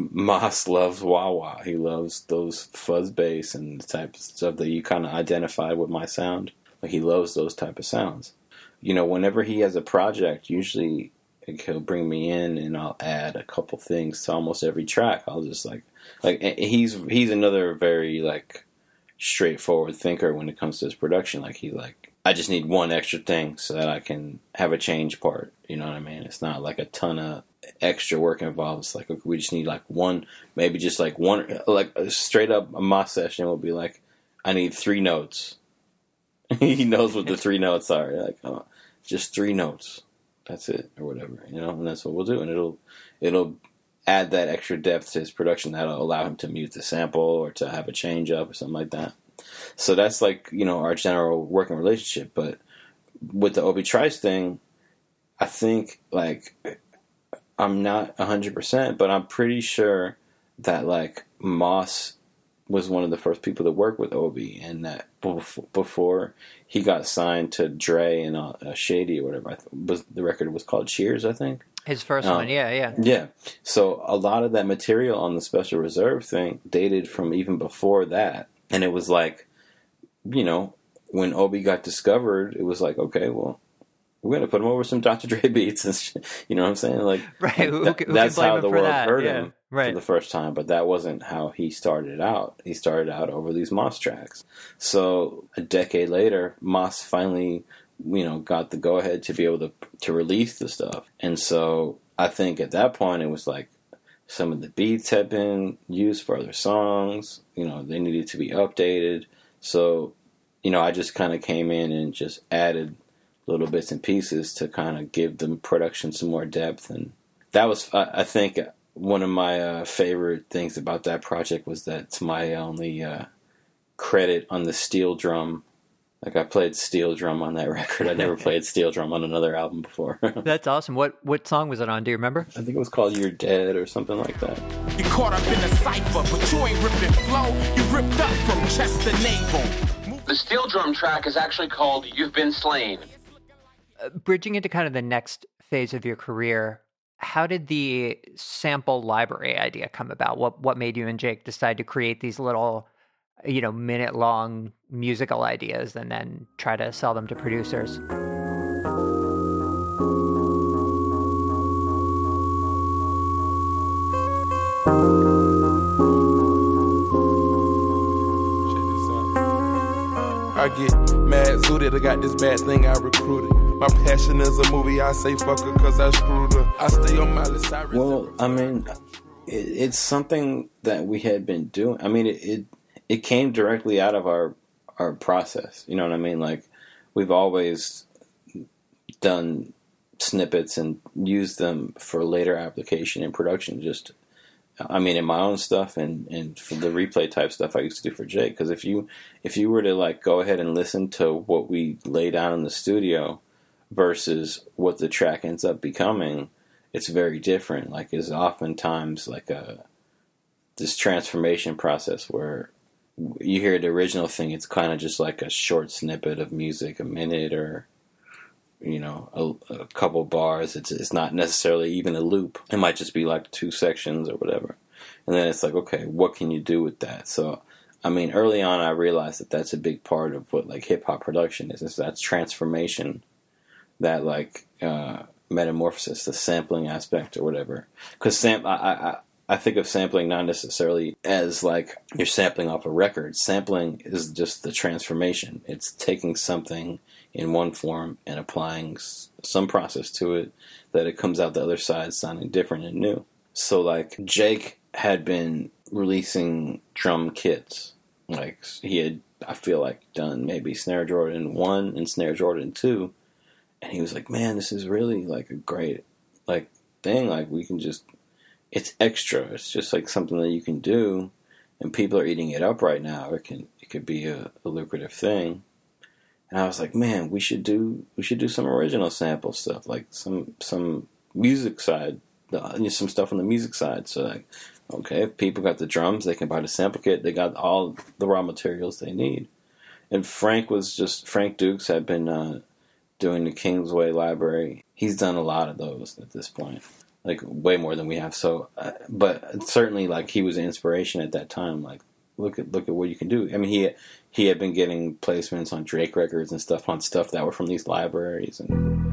Moss loves wah wah. He loves those fuzz bass and the type of stuff that you kind of identify with my sound. Like, he loves those type of sounds. You know, whenever he has a project, usually like, he'll bring me in and I'll add a couple things to almost every track. I'll just like, like he's he's another very like straightforward thinker when it comes to his production. Like, he like, I just need one extra thing so that I can have a change part. You know what I mean? It's not like a ton of extra work involved. It's like, we just need like one, maybe just like one, like a straight up a Moss session will be like, I need three notes. He knows what the three notes are. Like, oh, just three notes. That's it, or whatever, you know, and that's what we'll do. And it'll, it'll add that extra depth to his production that'll allow him to mute the sample or to have a change up or something like that. So that's like, you know, our general working relationship. But with the Obi Trice thing, I think like I'm not a hundred percent, but I'm pretty sure that like Moss was one of the first people to work with Obi, and that before he got signed to Dre and uh, Shady or whatever, I th- was the record was called Cheers, I think. His first Um, one, yeah, yeah. Yeah. So a lot of that material on the Special Reserve thing dated from even before that. And it was like, you know, when Obi got discovered, it was like, okay, well, we're going to put him over some Doctor Dre beats. And shit. You know what I'm saying? Like, right. Who, that, who that's can blame how him the for world that? heard Yeah. him Right. for the first time. But that wasn't how he started out. He started out over these Moss tracks. So a decade later, Moss finally, you know, got the go-ahead to be able to to release the stuff. And so I think at that point it was like some of the beats had been used for other songs. You know, they needed to be updated. So, you know, I just kind of came in and just added little bits and pieces to kind of give the production some more depth. And that was, I, I think, one of my uh, favorite things about that project was that it's my only uh, credit on the steel drum. Like, I played steel drum on that record. I never played steel drum on another album before. That's awesome. What what song was it on? Do you remember? I think it was called You're Dead or something like that. You caught up in the cipher, but you ain't ripping flow. You ripped up from chest to navel. The steel drum track is actually called You've Been Slain. Uh, bridging into kind of the next phase of your career, how did the sample library idea come about? What what made you and Jake decide to create these little, you know, minute long musical ideas and then try to sell them to producers? I get mad zooted, I got this bad thing I recruited. My passion is a movie, I say fuck her cause I screwed her. I stay on my list, I Well, I mean, it, it's something that we had been doing. I mean, it, it it came directly out of our our process. You know what I mean? Like, we've always done snippets and used them for later application in production. Just, I mean, in my own stuff and, and for the replay type stuff I used to do for Jake. Because if you if you were to like go ahead and listen to what we lay down in the studio versus what the track ends up becoming, it's very different. Like, it's oftentimes like a this transformation process where you hear the original thing, it's kind of just like a short snippet of music, a minute or, you know, a, a couple bars. It's it's not necessarily even a loop. It might just be like two sections or whatever. And then it's like, okay, what can you do with that? So, I mean, early on I realized that that's a big part of what like hip hop production is. Is that transformation, that like uh, metamorphosis, the sampling aspect or whatever. Because sam- I, I I think of sampling not necessarily as like you're sampling off a record. Sampling is just the transformation. It's taking something in one form and applying s- some process to it that it comes out the other side sounding different and new. So like Jake had been releasing drum kits. Like he had, I feel like, done maybe Snare Jordan one and Snare Jordan two. And he was like, man, this is really like a great like thing. Like we can just, it's extra. It's just like something that you can do, and people are eating it up right now. It can it could be a, a lucrative thing. And I was like, man, we should do we should do some original sample stuff, like some some music side, uh, some stuff on the music side. So like, okay, if people got the drums, they can buy the sample kit. They got all the raw materials they need. And Frank was just Frank Dukes had been uh, doing the Kingsway library. He's done a lot of those at this point. Like way more than we have. So, uh, but certainly, like he was an inspiration at that time. Like, look at look at what you can do. I mean, he he had been getting placements on Drake records and stuff on stuff that were from these libraries. And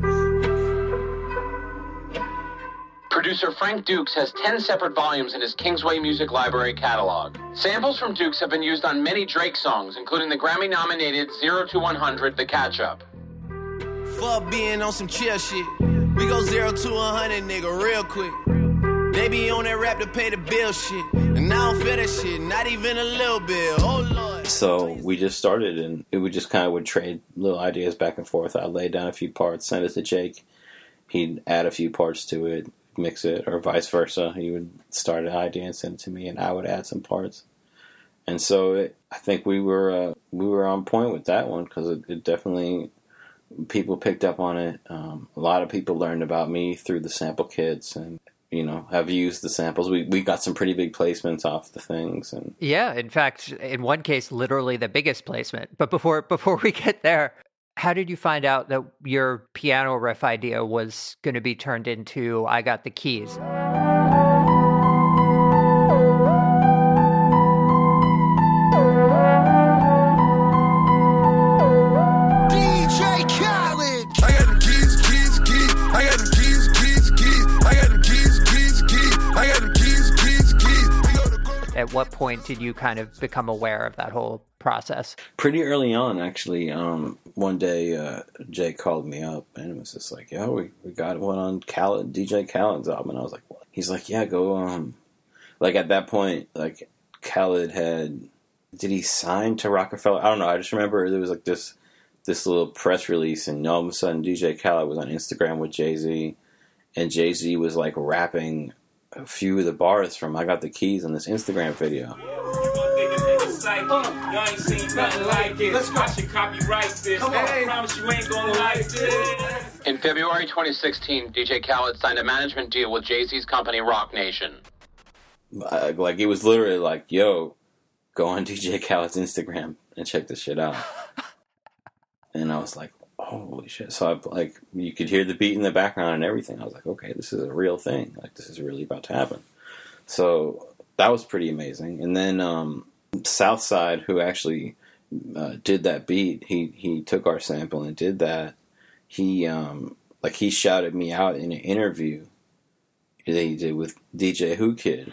producer Frank Dukes has ten separate volumes in his Kingsway Music Library catalog. Samples from Dukes have been used on many Drake songs, including the Grammy-nominated zero to one hundred, The Catch-Up. Fuck being on some chill shit. We go zero to one hundred, nigga, real quick. They be on that rap to pay the bill shit. And I don't feel that shit, not even a little bit. Oh, Lord. So we just started, and we just kind of would trade little ideas back and forth. I'd lay down a few parts, send it to Jake. He'd add a few parts to it, mix it, or vice versa. He would start an idea and send it to me, and I would add some parts. And so it, I think we were uh, we were on point with that one, because it, it definitely... people picked up on it. Um, a lot of people learned about me through the sample kits, and you know, have used the samples. We we got some pretty big placements off the things, and yeah, in fact, in one case, literally the biggest placement. But before before we get there, How did you find out that your piano riff idea was going to be turned into I Got the Keys? At what point did you kind of become aware of that whole process? Pretty early on, actually. Um, one day, uh, Jay called me up and it was just like, yo, we, we got one on Khaled, D J Khaled's album. And I was like, what? He's like, yeah, go, um, like at that point, like Khaled had, did he sign to Rockefeller? I don't know. I just remember there was like this, this little press release and all of a sudden D J Khaled was on Instagram with Jay-Z and Jay-Z was like rapping a few of the bars from I Got the Keys on this Instagram video. You ain't seen nothing like it. Let's go. I should copyright this. Come on. I promise you ain't gonna like this. In February twenty sixteen, D J Khaled signed a management deal with Jay-Z's company, Rock Nation. Uh, like, it was literally like, yo, go on D J Khaled's Instagram and check this shit out. And I was like, holy shit. So, I, like, you could hear the beat in the background and everything. I was like, okay, this is a real thing. Like, this is really about to happen. So, that was pretty amazing. And then, um... Southside, who actually uh, did that beat, he he took our sample and did that. He um like he shouted me out in an interview that he did with D J Who Kid.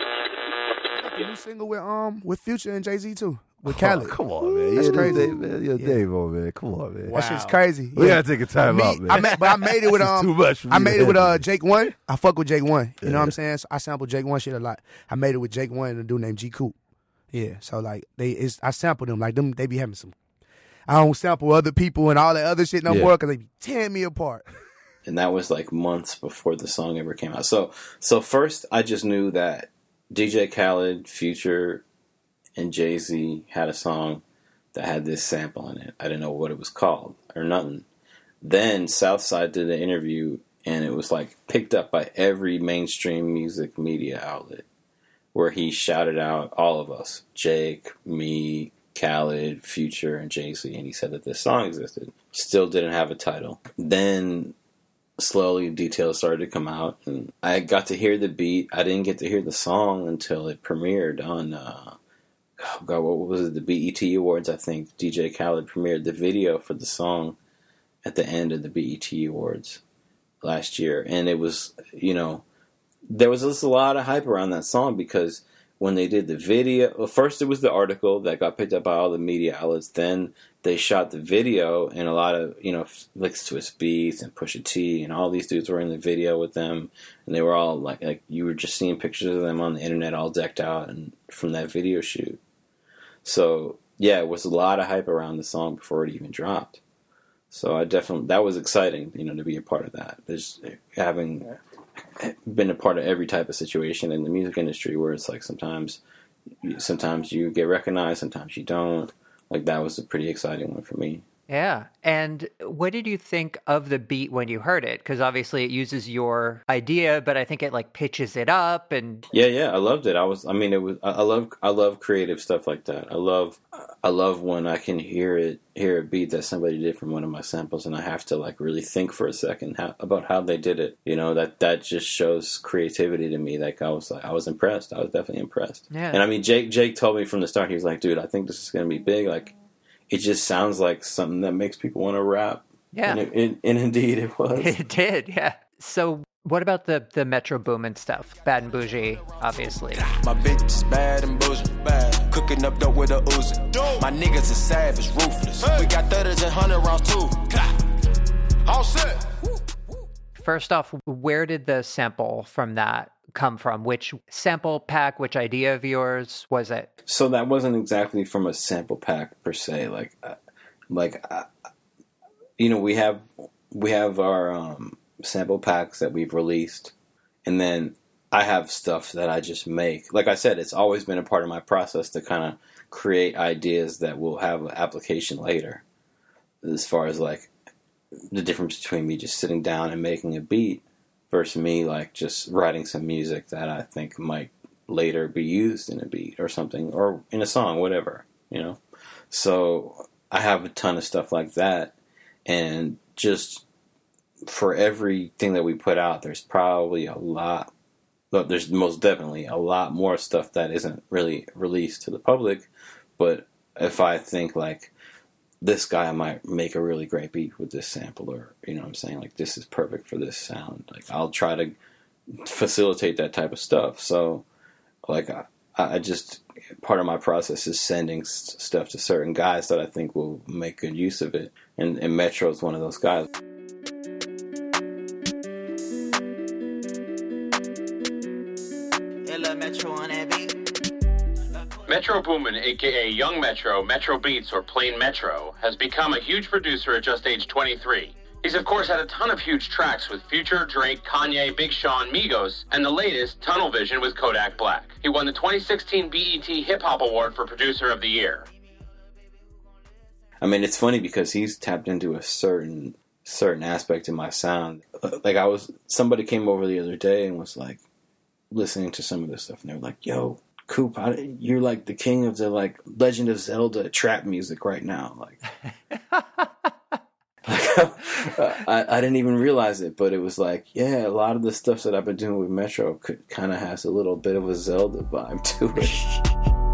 The new single with um with Future and Jay-Z too. With Khaled. Oh, come on, man. That's yeah, crazy. Dave, man. Yo, Yeah. Dave, oh, man. Come on, man. That shit's crazy. We Yeah. gotta take a time Me- out, man. I ma- but I made it with This is um. too much for me I to made it with handle. uh Jake One. I fuck with Jake One. You know Yeah. what I'm saying? So I sample Jake One shit a lot. I made it with Jake One and a dude named G Coop. Yeah. So like they, it's, I sample them like them. They be having some. I don't sample other people and all that other shit no Yeah. more because they be tearing me apart. And that was like months before the song ever came out. So so first I just knew that D J Khaled, Future, and Jay-Z had a song that had this sample in it. I didn't know what it was called or nothing. Then Southside did an interview and it was like picked up by every mainstream music media outlet where he shouted out all of us, Jake, me, Khaled, Future, and Jay-Z, and he said that this song existed. Still didn't have a title. Then slowly details started to come out and I got to hear the beat. I didn't get to hear the song until it premiered on uh oh god, what was it, the B E T Awards. I think D J Khaled premiered the video for the song at the end of the B E T Awards last year, and it was, you know, there was just a lot of hype around that song because when they did the video, well, first it was the article that got picked up by all the media outlets. Then they shot the video, and a lot of, you know, like Swiss Beats and Pusha T and all these dudes were in the video with them, and they were all like, like you were just seeing pictures of them on the internet, all decked out, and from that video shoot. So yeah, it was a lot of hype around the song before it even dropped. So I definitely, that was exciting, you know, to be a part of that. There's having been a part of every type of situation in the music industry where it's like sometimes sometimes you get recognized, sometimes you don't. Like, that was a pretty exciting one for me. Yeah. And what did you think of the beat when you heard it? Because obviously it uses your idea, but I think it like pitches it up and Yeah, yeah, I loved it. I was, I mean, it was, I I love, I love creative stuff like that. I love, I love when I can hear it, hear a beat that somebody did from one of my samples, and I have to like really think for a second how, about how they did it. You know, that that just shows creativity to me. Like, I was, like, I was impressed. I was definitely impressed. Yeah. And I mean, Jake, Jake told me from the start, he was like, "Dude, I think this is going to be big. Like, it just sounds like something that makes people want to rap." Yeah. And, it, it, and indeed it was. it did. Yeah. So what about the, the Metro Boomin stuff? Bad and Bougie, obviously. My bitch is bad and bougie, bad. Cooking up dope with a Uzi. My niggas are savage, ruthless. We got thirties and hundred rounds too. All set. First off, where did the sample from that come from? Which sample pack, which idea of yours was it? So that wasn't exactly from a sample pack per se. Like, uh, like uh, you know, we have we have our um, sample packs that we've released, and then I have stuff that I just make. Like I said, it's always been a part of my process to kind of create ideas that will have an application later. As far as like the difference between me just sitting down and making a beat versus me like just writing some music that I think might later be used in a beat or something, or in a song, whatever, you know? So I have a ton of stuff like that. And just for everything that we put out, there's probably a lot, but there's most definitely a lot more stuff that isn't really released to the public. But if I think like, this guy might make a really great beat with this sample, or, you know what I'm saying? Like, this is perfect for this sound. Like, I'll try to facilitate that type of stuff. So, like, I, I just, part of my process is sending s- stuff to certain guys that I think will make good use of it. And, and Metro is one of those guys. Metro on that beat. Metro Boomin, aka Young Metro, Metro Beats, or plain Metro, has become a huge producer at just age twenty-three. He's of course had a ton of huge tracks with Future, Drake, Kanye, Big Sean, Migos, and the latest, Tunnel Vision with Kodak Black. He won the twenty sixteen B E T Hip Hop Award for Producer of the Year. I mean, it's funny because he's tapped into a certain certain aspect in my sound. Like, I was, somebody came over the other day and was like, listening to some of this stuff, and they were like, yo, Coop, how, you're like the king of the like Legend of Zelda trap music right now. Like, I, I didn't even realize it, but it was like, yeah, a lot of the stuff that I've been doing with Metro kind of has a little bit of a Zelda vibe to it.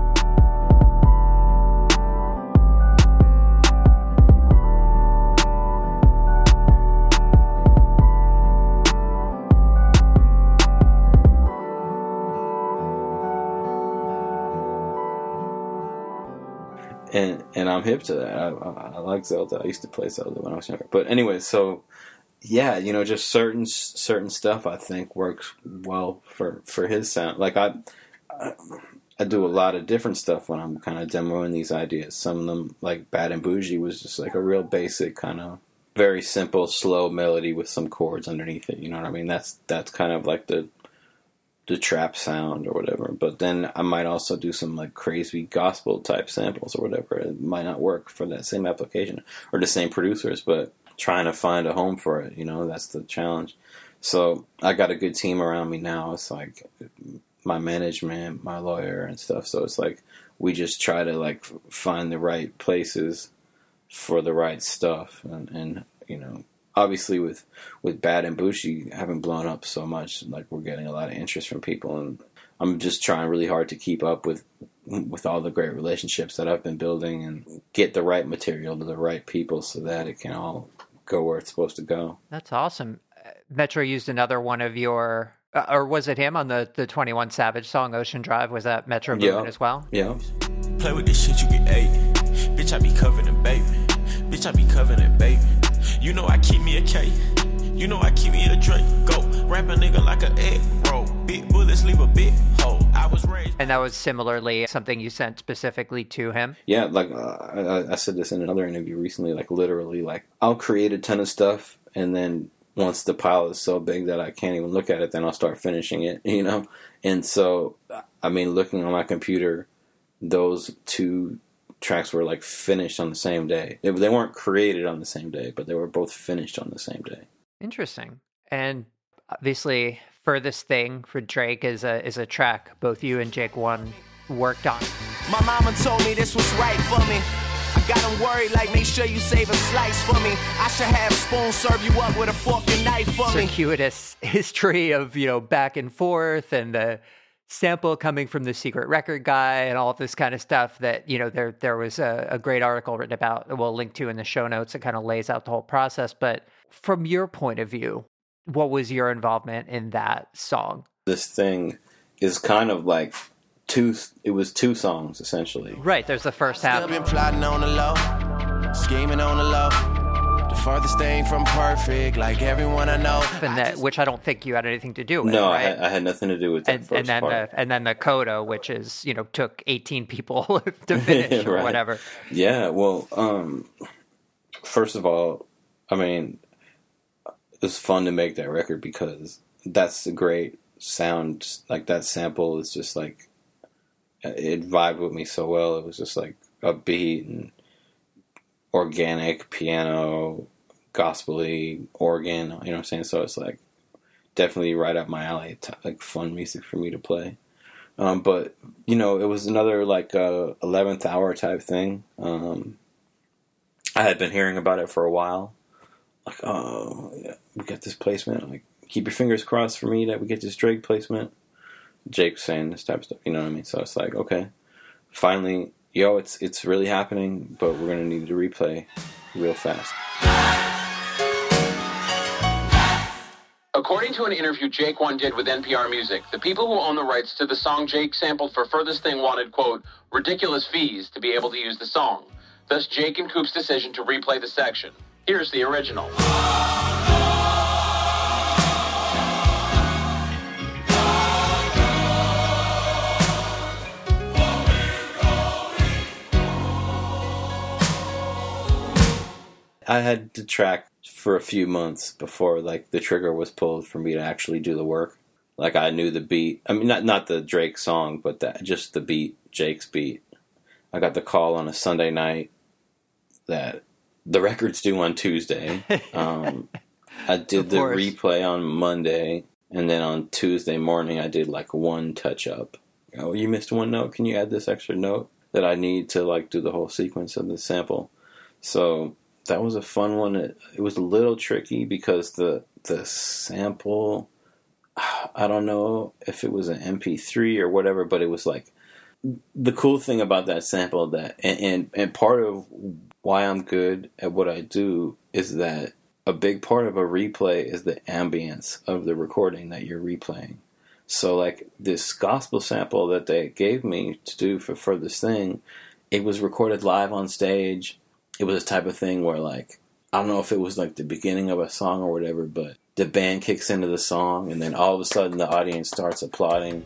And and I'm hip to that. I, I, I like Zelda. I used to play Zelda when I was younger. But anyway, so yeah, you know, just certain certain stuff I think works well for, for his sound. Like I, I I do a lot of different stuff when I'm kind of demoing these ideas. Some of them, like Bad and Bougie, was just like a real basic kind of very simple, slow melody with some chords underneath it. You know what I mean? That's that's kind of like the the trap sound or whatever. But then I might also do some like crazy gospel type samples or whatever. It might not work for that same application or the same producers, but trying to find a home for it, you know, that's the challenge. So I got a good team around me now. It's like my management, my lawyer and stuff. So it's like we just try to like find the right places for the right stuff. And, and you know, obviously with, with Bad and Bougie having blown up so much, like we're getting a lot of interest from people, and I'm just trying really hard to keep up with with all the great relationships that I've been building and get the right material to the right people so that it can all go where it's supposed to go. That's awesome. Metro used another one of your, uh, or was it him on the, the twenty-one Savage song, Ocean Drive? Was that Metro Boomin yeah. as well? Yeah. Play with this shit, you get eight. Bitch, I be covered in baby. Bitch, I be covered in baby. You know I keep me a K. You know I keep me a drink. Go rap a nigga like a egg roll. Big bullets leave a big hole. I was raised. And that was similarly something you sent specifically to him? Yeah, like uh, I, I said this in another interview recently, like literally, like I'll create a ton of stuff, and then once the pile is so big that I can't even look at it, then I'll start finishing it, you know? And so, I mean, looking on my computer, those two tracks were like finished on the same day. They, they weren't created on the same day, but they were both finished on the same day. Interesting. And obviously, Furthest Thing for Drake is a is a track both you and Jake One worked on. My mama told me this was right for me. I got them worried, like, make sure you save a slice for me. I should have spoon serve you up with a fork and knife for me. Circuitous history of, you know, back and forth, and the sample coming from the secret record guy and all of this kind of stuff that, you know, there there was a, a great article written about that we'll link to in the show notes that kind of lays out the whole process. But from your point of view, what was your involvement in that song? This thing is kind of like two, it was two songs essentially. Right, there's the first half. Still been plotting on the low, scheming on the low. The farthest thing from perfect, like everyone I know. And that, which I don't think you had anything to do with. No, right? I, had, I had nothing to do with that and, first and then part. The, and then the coda, which is, you know, took eighteen people to finish or Right. whatever. Yeah, well, um, first of all, I mean, it was fun to make that record because that's a great sound. Like that sample is just like, it vibed with me so well. It was just like upbeat and organic piano, gospel-y, organ, you know what I'm saying? So it's like definitely right up my alley. It's like fun music for me to play. Um, but, you know, it was another like uh, eleventh hour type thing. Um, I had been hearing about it for a while. like, oh, yeah, we got this placement. I'm like, keep your fingers crossed for me that we get this Drake placement. Jake's saying this type of stuff, you know what I mean? So it's like, okay, finally, yo, it's it's really happening, but we're gonna need to replay real fast. According to an interview Jake One did with N P R Music, the people who own the rights to the song Jake sampled for Furthest Thing wanted, quote, ridiculous fees to be able to use the song. Thus, Jake and Coop's decision to replay the section. Here's the original. I had the track for a few months before, like, the trigger was pulled for me to actually do the work. Like, I knew the beat. I mean, not not the Drake song, but that just the beat, Jake's beat. I got the call on a Sunday night that the record's due on Tuesday. Um, I did the replay on Monday, and then on Tuesday morning, I did, like, one touch-up. Oh, you missed one note? Can you add this extra note that I need to, like, do the whole sequence of the sample? So that was a fun one. It, it was a little tricky because the the sample, I don't know if it was an M P three or whatever, but it was like, the cool thing about that sample that, and, and, and part of why I'm good at what I do is that a big part of a replay is the ambience of the recording that you're replaying. So like this gospel sample that they gave me to do for Furthest Thing, it was recorded live on stage. It was a type of thing where, like, I don't know if it was like the beginning of a song or whatever, but the band kicks into the song and then all of a sudden the audience starts applauding.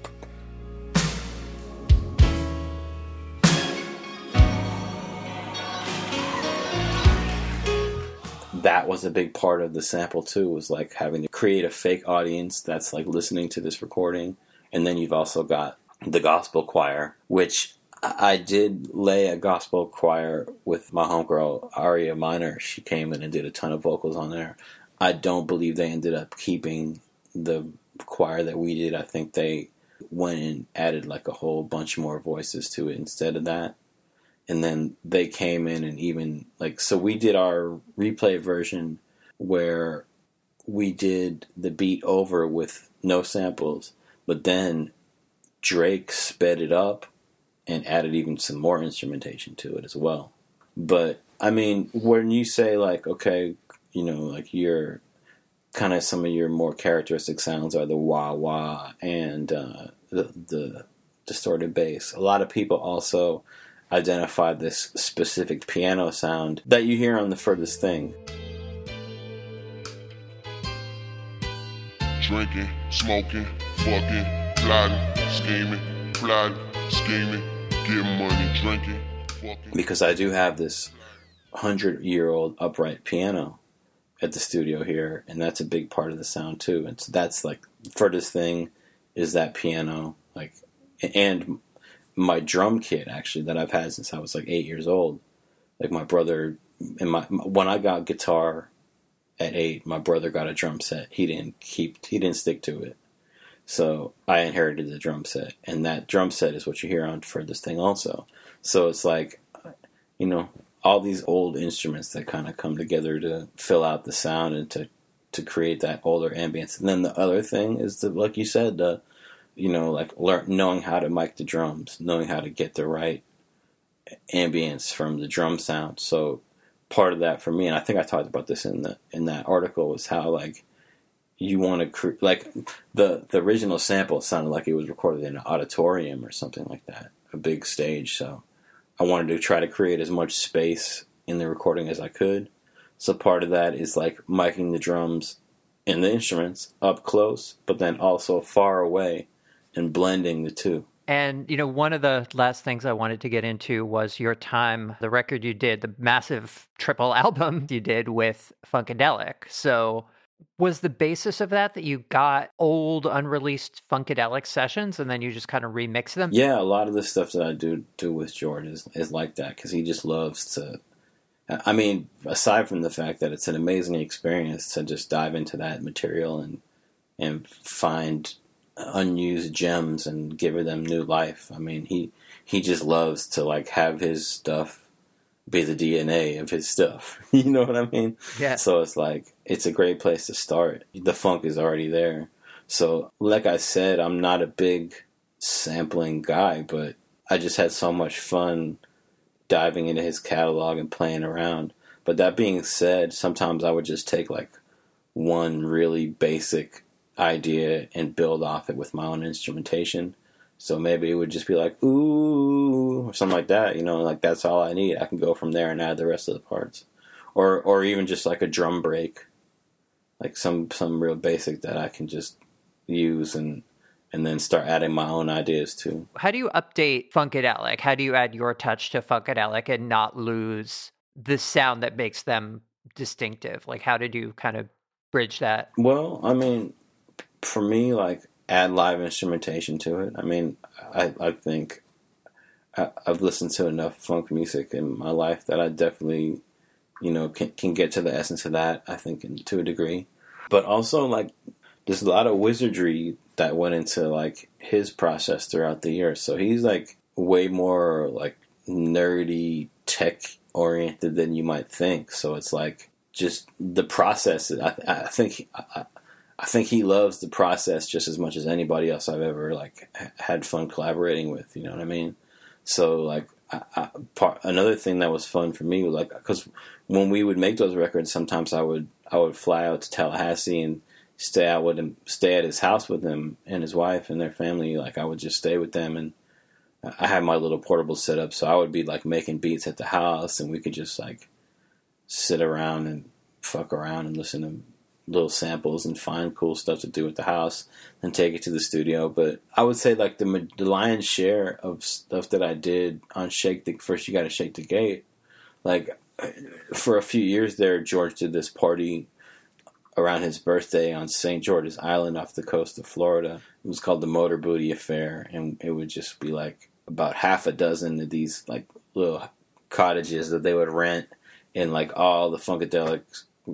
That was a big part of the sample too, was like having to create a fake audience that's like listening to this recording. And then you've also got the gospel choir, which I did lay a gospel choir with my homegirl, Aria Minor. She came in and did a ton of vocals on there. I don't believe they ended up keeping the choir that we did. I think they went and added like a whole bunch more voices to it instead of that. And then they came in and even like, so we did our replay version where we did the beat over with no samples, but then Drake sped it up and added even some more instrumentation to it as well. But, I mean, when you say, like, okay, you know, like, your, kind of some of your more characteristic sounds are the wah-wah and uh, the, the distorted bass. A lot of people also identify this specific piano sound that you hear on the Furthest Thing. Drinking, smoking, fucking, plotting, scheming, plotting, scheming, getting money, drinking, fucking. Because I do have this hundred-year-old upright piano at the studio here, and that's a big part of the sound too. And so that's like Furthest Thing is that piano, like, and my drum kit actually that I've had since I was like eight years old. Like my brother, and my when I got guitar at eight, my brother got a drum set. He didn't keep, he didn't stick to it. So I inherited the drum set, and that drum set is what you hear on Furthest Thing also. So it's like, you know, all these old instruments that kind of come together to fill out the sound and to, to create that older ambience. And then the other thing is the, like you said, the, you know, like learn, knowing how to mic the drums, knowing how to get the right ambience from the drum sound. So part of that for me, and I think I talked about this in the in that article, was how like you want to cre- like the the original sample sounded like it was recorded in an auditorium or something like that, a big stage. So I wanted to try to create as much space in the recording as I could. So part of that is like miking the drums and the instruments up close, but then also far away and blending the two. And, you know, one of the last things I wanted to get into was your time, the record you did, the massive triple album you did with Funkadelic. So was the basis of that that you got old, unreleased Funkadelic sessions and then you just kind of remix them? Yeah, a lot of the stuff that I do do with George is, is like that because he just loves to... I mean, aside from the fact that it's an amazing experience to just dive into that material and and find unused gems and give them new life. I mean, he he just loves to like have his stuff be the D N A of his stuff. You know what I mean? Yeah. So it's like, it's a great place to start. The funk is already there. So, like I said, I'm not a big sampling guy, but I just had so much fun diving into his catalog and playing around. But that being said, sometimes I would just take like one really basic idea and build off it with my own instrumentation. So maybe it would just be like, ooh, or something like that, you know, like that's all I need. I can go from there and add the rest of the parts. Or or even just like a drum break, like some, some real basic that I can just use and and then start adding my own ideas to. How do you update Funkadelic? How do you add your touch to Funkadelic and not lose the sound that makes them distinctive? Like, how did you kind of bridge that? Well, I mean, for me, like, add live instrumentation to it. I mean, I, I think I, I've listened to enough funk music in my life that I definitely, you know, can, can get to the essence of that, I think, in, to a degree. But also, like, there's a lot of wizardry that went into, like, his process throughout the years. So he's, like, way more, like, nerdy, tech-oriented than you might think. So it's, like, just the process. I, I think... I, I think he loves the process just as much as anybody else I've ever like had fun collaborating with. You know what I mean? So like I, I, part, another thing that was fun for me was like, because when we would make those records, sometimes I would I would fly out to Tallahassee and stay out with him, stay at his house with him and his wife and their family. Like I would just stay with them, and I had my little portable setup, so I would be like making beats at the house, and we could just like sit around and fuck around and listen to little samples and find cool stuff to do at the house and take it to the studio. But I would say like the, the lion's share of stuff that I did on Shake the First You Gotta Shake the Gate, like for a few years there, George did this party around his birthday on Saint George's Island off the coast of Florida. It was called the Motor Booty Affair, and it would just be like about half a dozen of these like little cottages that they would rent, and like all the Funkadelic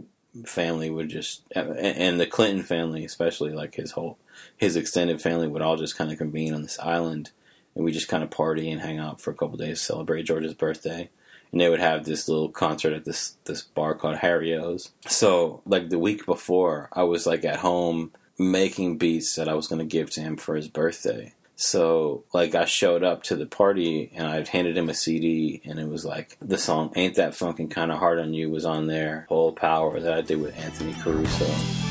family would just, and the Clinton family especially, like his whole his extended family would all just kind of convene on this island, and we just kind of party and hang out for a couple of days, celebrate George's birthday. And they would have this little concert at this this bar called Harry O's. So like the week before, I was like at home making beats that I was going to give to him for his birthday. So like I showed up to the party and I handed him a C D, and it was like the song Ain't That Funkin' Kinda Hard on You was on there. Whole Power that I did with Anthony Caruso.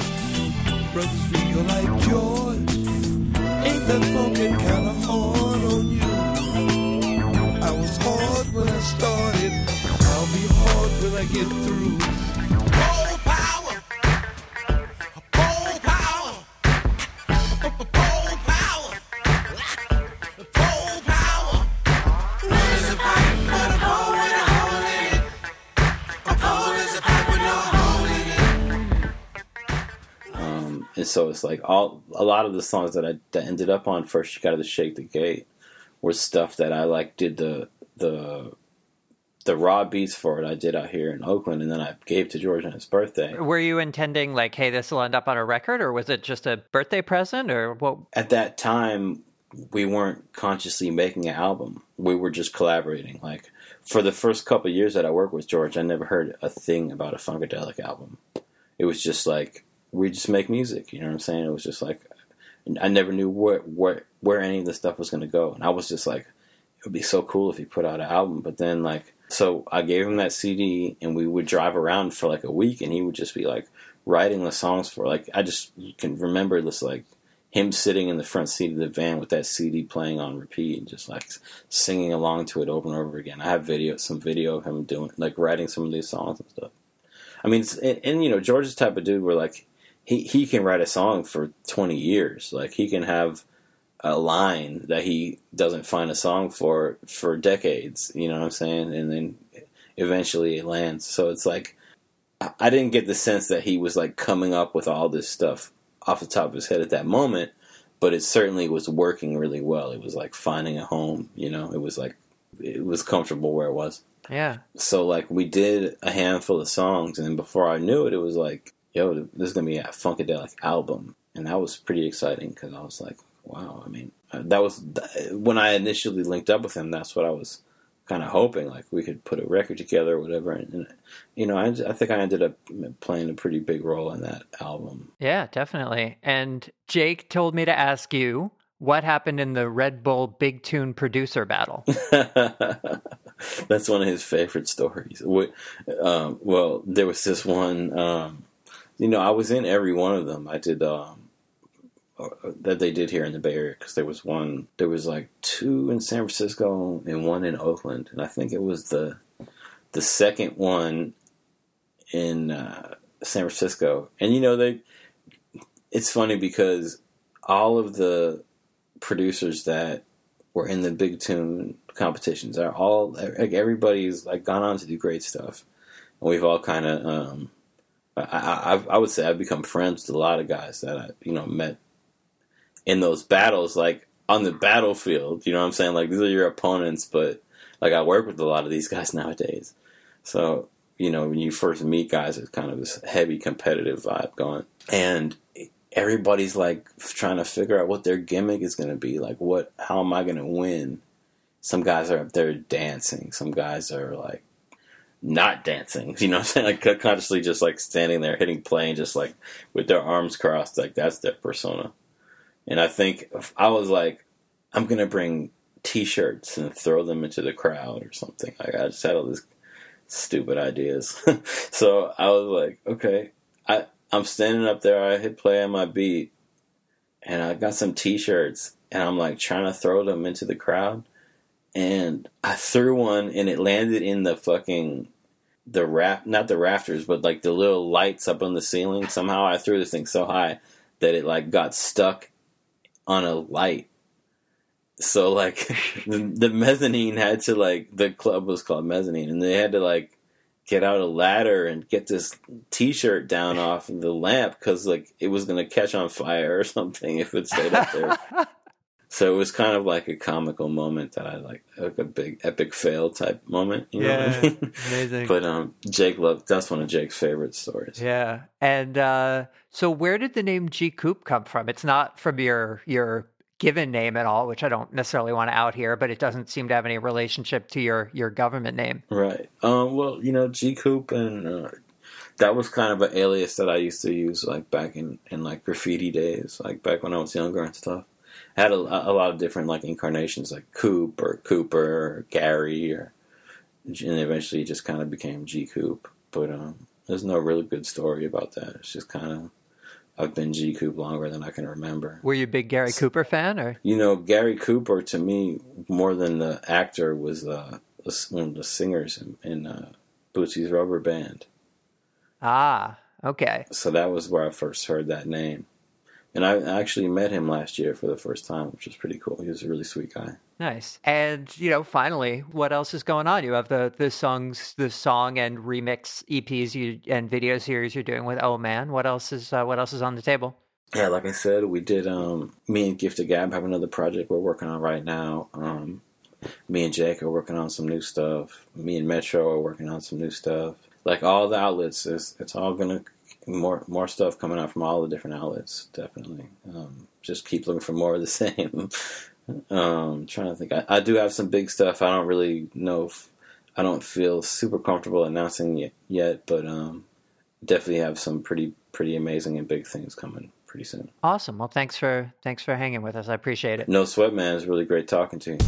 Brothers feel like George. Ain't that funkin' kinda hard on you? I was hard when I started. I'll be hard when I get through. Whole power. Whole power. Whole power. Whole power. What is a pipe but a pole with a hole in it? A pole is a pipe with no hole in it. Um, and so it's like all a lot of the songs that I that ended up on First You Gotta Shake the Gate were stuff that I like did the the the raw beats for it I did out here in Oakland, and then I gave to George on his birthday. Were you intending like, hey, this will end up on a record, or was it just a birthday present, or what? At that time, we weren't consciously making an album. We were just collaborating. Like for the first couple of years that I worked with George, I never heard a thing about a Funkadelic album. It was just like we just make music. You know what I'm saying? It was just like I never knew where where where any of this stuff was going to go, and I was just like, it would be so cool if he put out an album. But then like, so I gave him that C D, and we would drive around for like a week, and he would just be like writing the songs for like, I just can remember this, like him sitting in the front seat of the van with that C D playing on repeat and just like singing along to it over and over again. I have video, some video of him doing, like writing some of these songs and stuff. I mean, it's, and, and you know, George's the type of dude where like, he, he can write a song for twenty years. Like he can have a line that he doesn't find a song for for decades, you know what I'm saying? And then eventually it lands. So it's like, I didn't get the sense that he was like coming up with all this stuff off the top of his head at that moment, but it certainly was working really well. It was like finding a home, you know, it was like, it was comfortable where it was. Yeah. So like we did a handful of songs, and before I knew it, it was like, yo, this is going to be a Funkadelic album. And that was pretty exciting because I was like, wow, I mean, that was when I initially linked up with him. That's what I was kind of hoping like we could put a record together or whatever. And, and you know, I, I think I ended up playing a pretty big role in that album. Yeah, definitely. And Jake told me to ask you what happened in the Red Bull Big Tune producer battle. That's one of his favorite stories. We, um, well, there was this one, um, you know, I was in every one of them. I did, um, that they did here in the Bay Area, because there was one, there was like two in San Francisco and one in Oakland, and I think it was the the second one in uh, San Francisco. And you know, they, it's funny because all of the producers that were in the Big Tune competitions are all, like, everybody's like gone on to do great stuff, and we've all kind of, um, I, I I would say I've become friends with a lot of guys that I you know met in those battles, like on the battlefield, you know what I'm saying? Like, these are your opponents, but like I work with a lot of these guys nowadays. So, you know, when you first meet guys, it's kind of this heavy competitive vibe going. And everybody's like trying to figure out what their gimmick is going to be. Like, what, how am I going to win? Some guys are up there dancing. Some guys are like not dancing, you know what I'm saying? Like consciously just like standing there hitting play and just like with their arms crossed, like that's their persona. And I think I was like, I'm going to bring T-shirts and throw them into the crowd or something. Like, I just had all these stupid ideas. So I was like, okay, I, I'm standing up there. I hit play on my beat, and I got some T-shirts, and I'm like trying to throw them into the crowd. And I threw one, and it landed in the fucking, the rap, not the rafters, but like the little lights up on the ceiling. Somehow I threw this thing so high that it like got stuck on a light. So like the, the mezzanine had to like, the club was called Mezzanine, and they had to like get out a ladder and get this T-shirt down off the lamp, because like it was going to catch on fire or something if it stayed up there. So it was kind of like a comical moment that I like, like a big epic fail type moment. You know yeah, what I mean? Amazing. But um, Jake loved, that's one of Jake's favorite stories. Yeah. And uh, so where did the name G Coop come from? It's not from your your given name at all, which I don't necessarily want to out here, but it doesn't seem to have any relationship to your, your government name. Right. Um, well, you know, G Coop, and uh, that was kind of an alias that I used to use like back in, in like graffiti days, like back when I was younger and stuff. Had a, a lot of different like incarnations, like Coop or Cooper or Gary, or and eventually it just kind of became G Coop. But um, there's no really good story about that. It's just kind of, I've been G Coop longer than I can remember. Were you a big Gary Cooper fan, or? You know, Gary Cooper to me, more than the actor, was uh, one of the singers in, in uh, Bootsy's Rubber Band. Ah, okay. So that was where I first heard that name. And I actually met him last year for the first time, which was pretty cool. He was a really sweet guy. Nice. And, you know, finally, what else is going on? You have the, the songs, the song and remix E Ps you, and video series you're doing with Oh Man. What else is uh, what else is on the table? Yeah, like I said, we did, um, me and Gifted Gab have another project we're working on right now. Um, me and Jake are working on some new stuff. Me and Metro are working on some new stuff. Like all the outlets, it's, it's all going to... More more stuff coming out from all the different outlets, definitely. Um, just keep looking for more of the same. um, trying to think. I, I do have some big stuff. I don't really know if... I don't feel super comfortable announcing it yet, but um, definitely have some pretty pretty amazing and big things coming pretty soon. Awesome. Well, thanks for thanks for hanging with us. I appreciate it. No sweat, man. It's really great talking to you.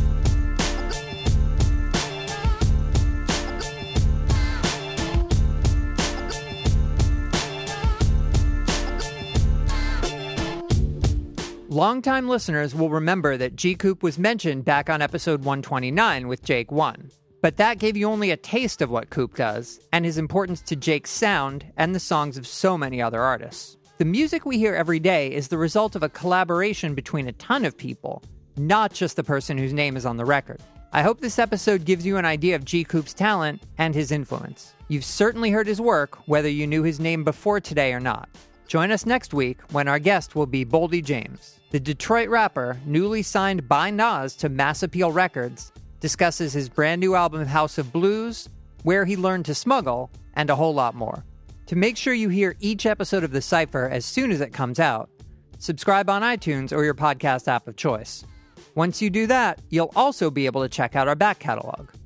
Longtime listeners will remember that G Coop was mentioned back on episode one twenty-nine with Jake one. But that gave you only a taste of what Coop does, and his importance to Jake's sound and the songs of so many other artists. The music we hear every day is the result of a collaboration between a ton of people, not just the person whose name is on the record. I hope this episode gives you an idea of G Coop's talent and his influence. You've certainly heard his work, whether you knew his name before today or not. Join us next week when our guest will be Boldy James. The Detroit rapper, newly signed by Nas to Mass Appeal Records, discusses his brand new album House of Blues, where he learned to smuggle, and a whole lot more. To make sure you hear each episode of The Cypher as soon as it comes out, subscribe on iTunes or your podcast app of choice. Once you do that, you'll also be able to check out our back catalog.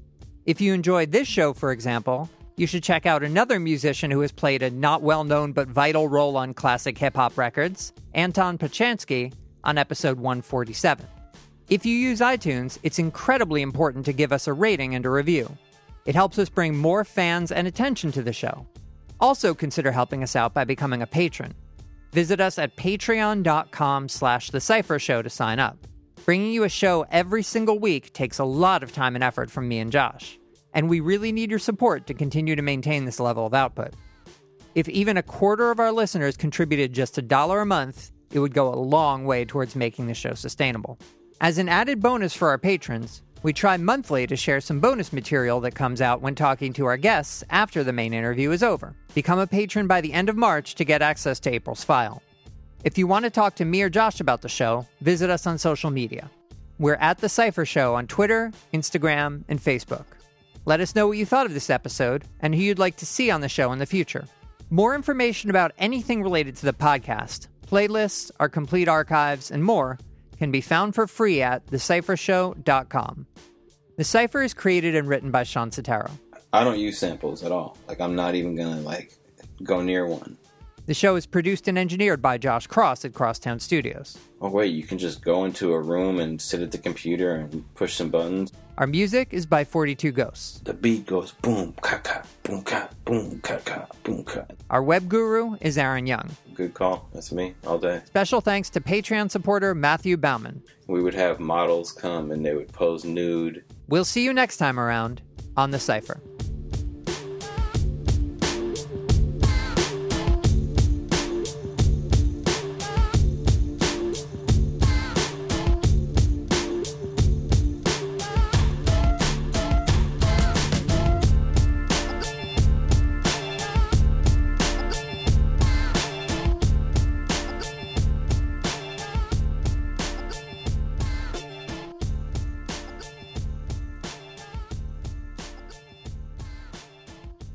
If you enjoyed this show, for example, you should check out another musician who has played a not well-known but vital role on classic hip-hop records, Anton Pachansky, on episode one forty-seven. If you use iTunes, it's incredibly important to give us a rating and a review. It helps us bring more fans and attention to the show. Also consider helping us out by becoming a patron. Visit us at patreon.com slash the Cypher Show to sign up. Bringing you a show every single week takes a lot of time and effort from me and Josh, and we really need your support to continue to maintain this level of output. If even a quarter of our listeners contributed just a dollar a month, it would go a long way towards making the show sustainable. As an added bonus for our patrons, we try monthly to share some bonus material that comes out when talking to our guests after the main interview is over. Become a patron by the end of March to get access to April's file. If you want to talk to me or Josh about the show, visit us on social media. We're at The Cypher Show on Twitter, Instagram, and Facebook. Let us know what you thought of this episode and who you'd like to see on the show in the future. More information about anything related to the podcast, playlists, our complete archives, and more can be found for free at the cypher show dot com. The Cypher is created and written by Sean Sotero. I don't use samples at all. Like, I'm not even gonna, like, go near one. The show is produced and engineered by Josh Cross at Crosstown Studios. Oh, wait, you can just go into a room and sit at the computer and push some buttons? Our music is by forty-two Ghosts. The beat goes boom, ka-ka, boom, ka, boom, ka-ka, boom, ka. Our web guru is Aaron Young. Good call. That's me all day. Special thanks to Patreon supporter Matthew Bauman. We would have models come and they would pose nude. We'll see you next time around on The Cypher.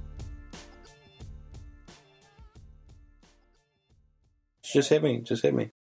Just hit me. Just hit me.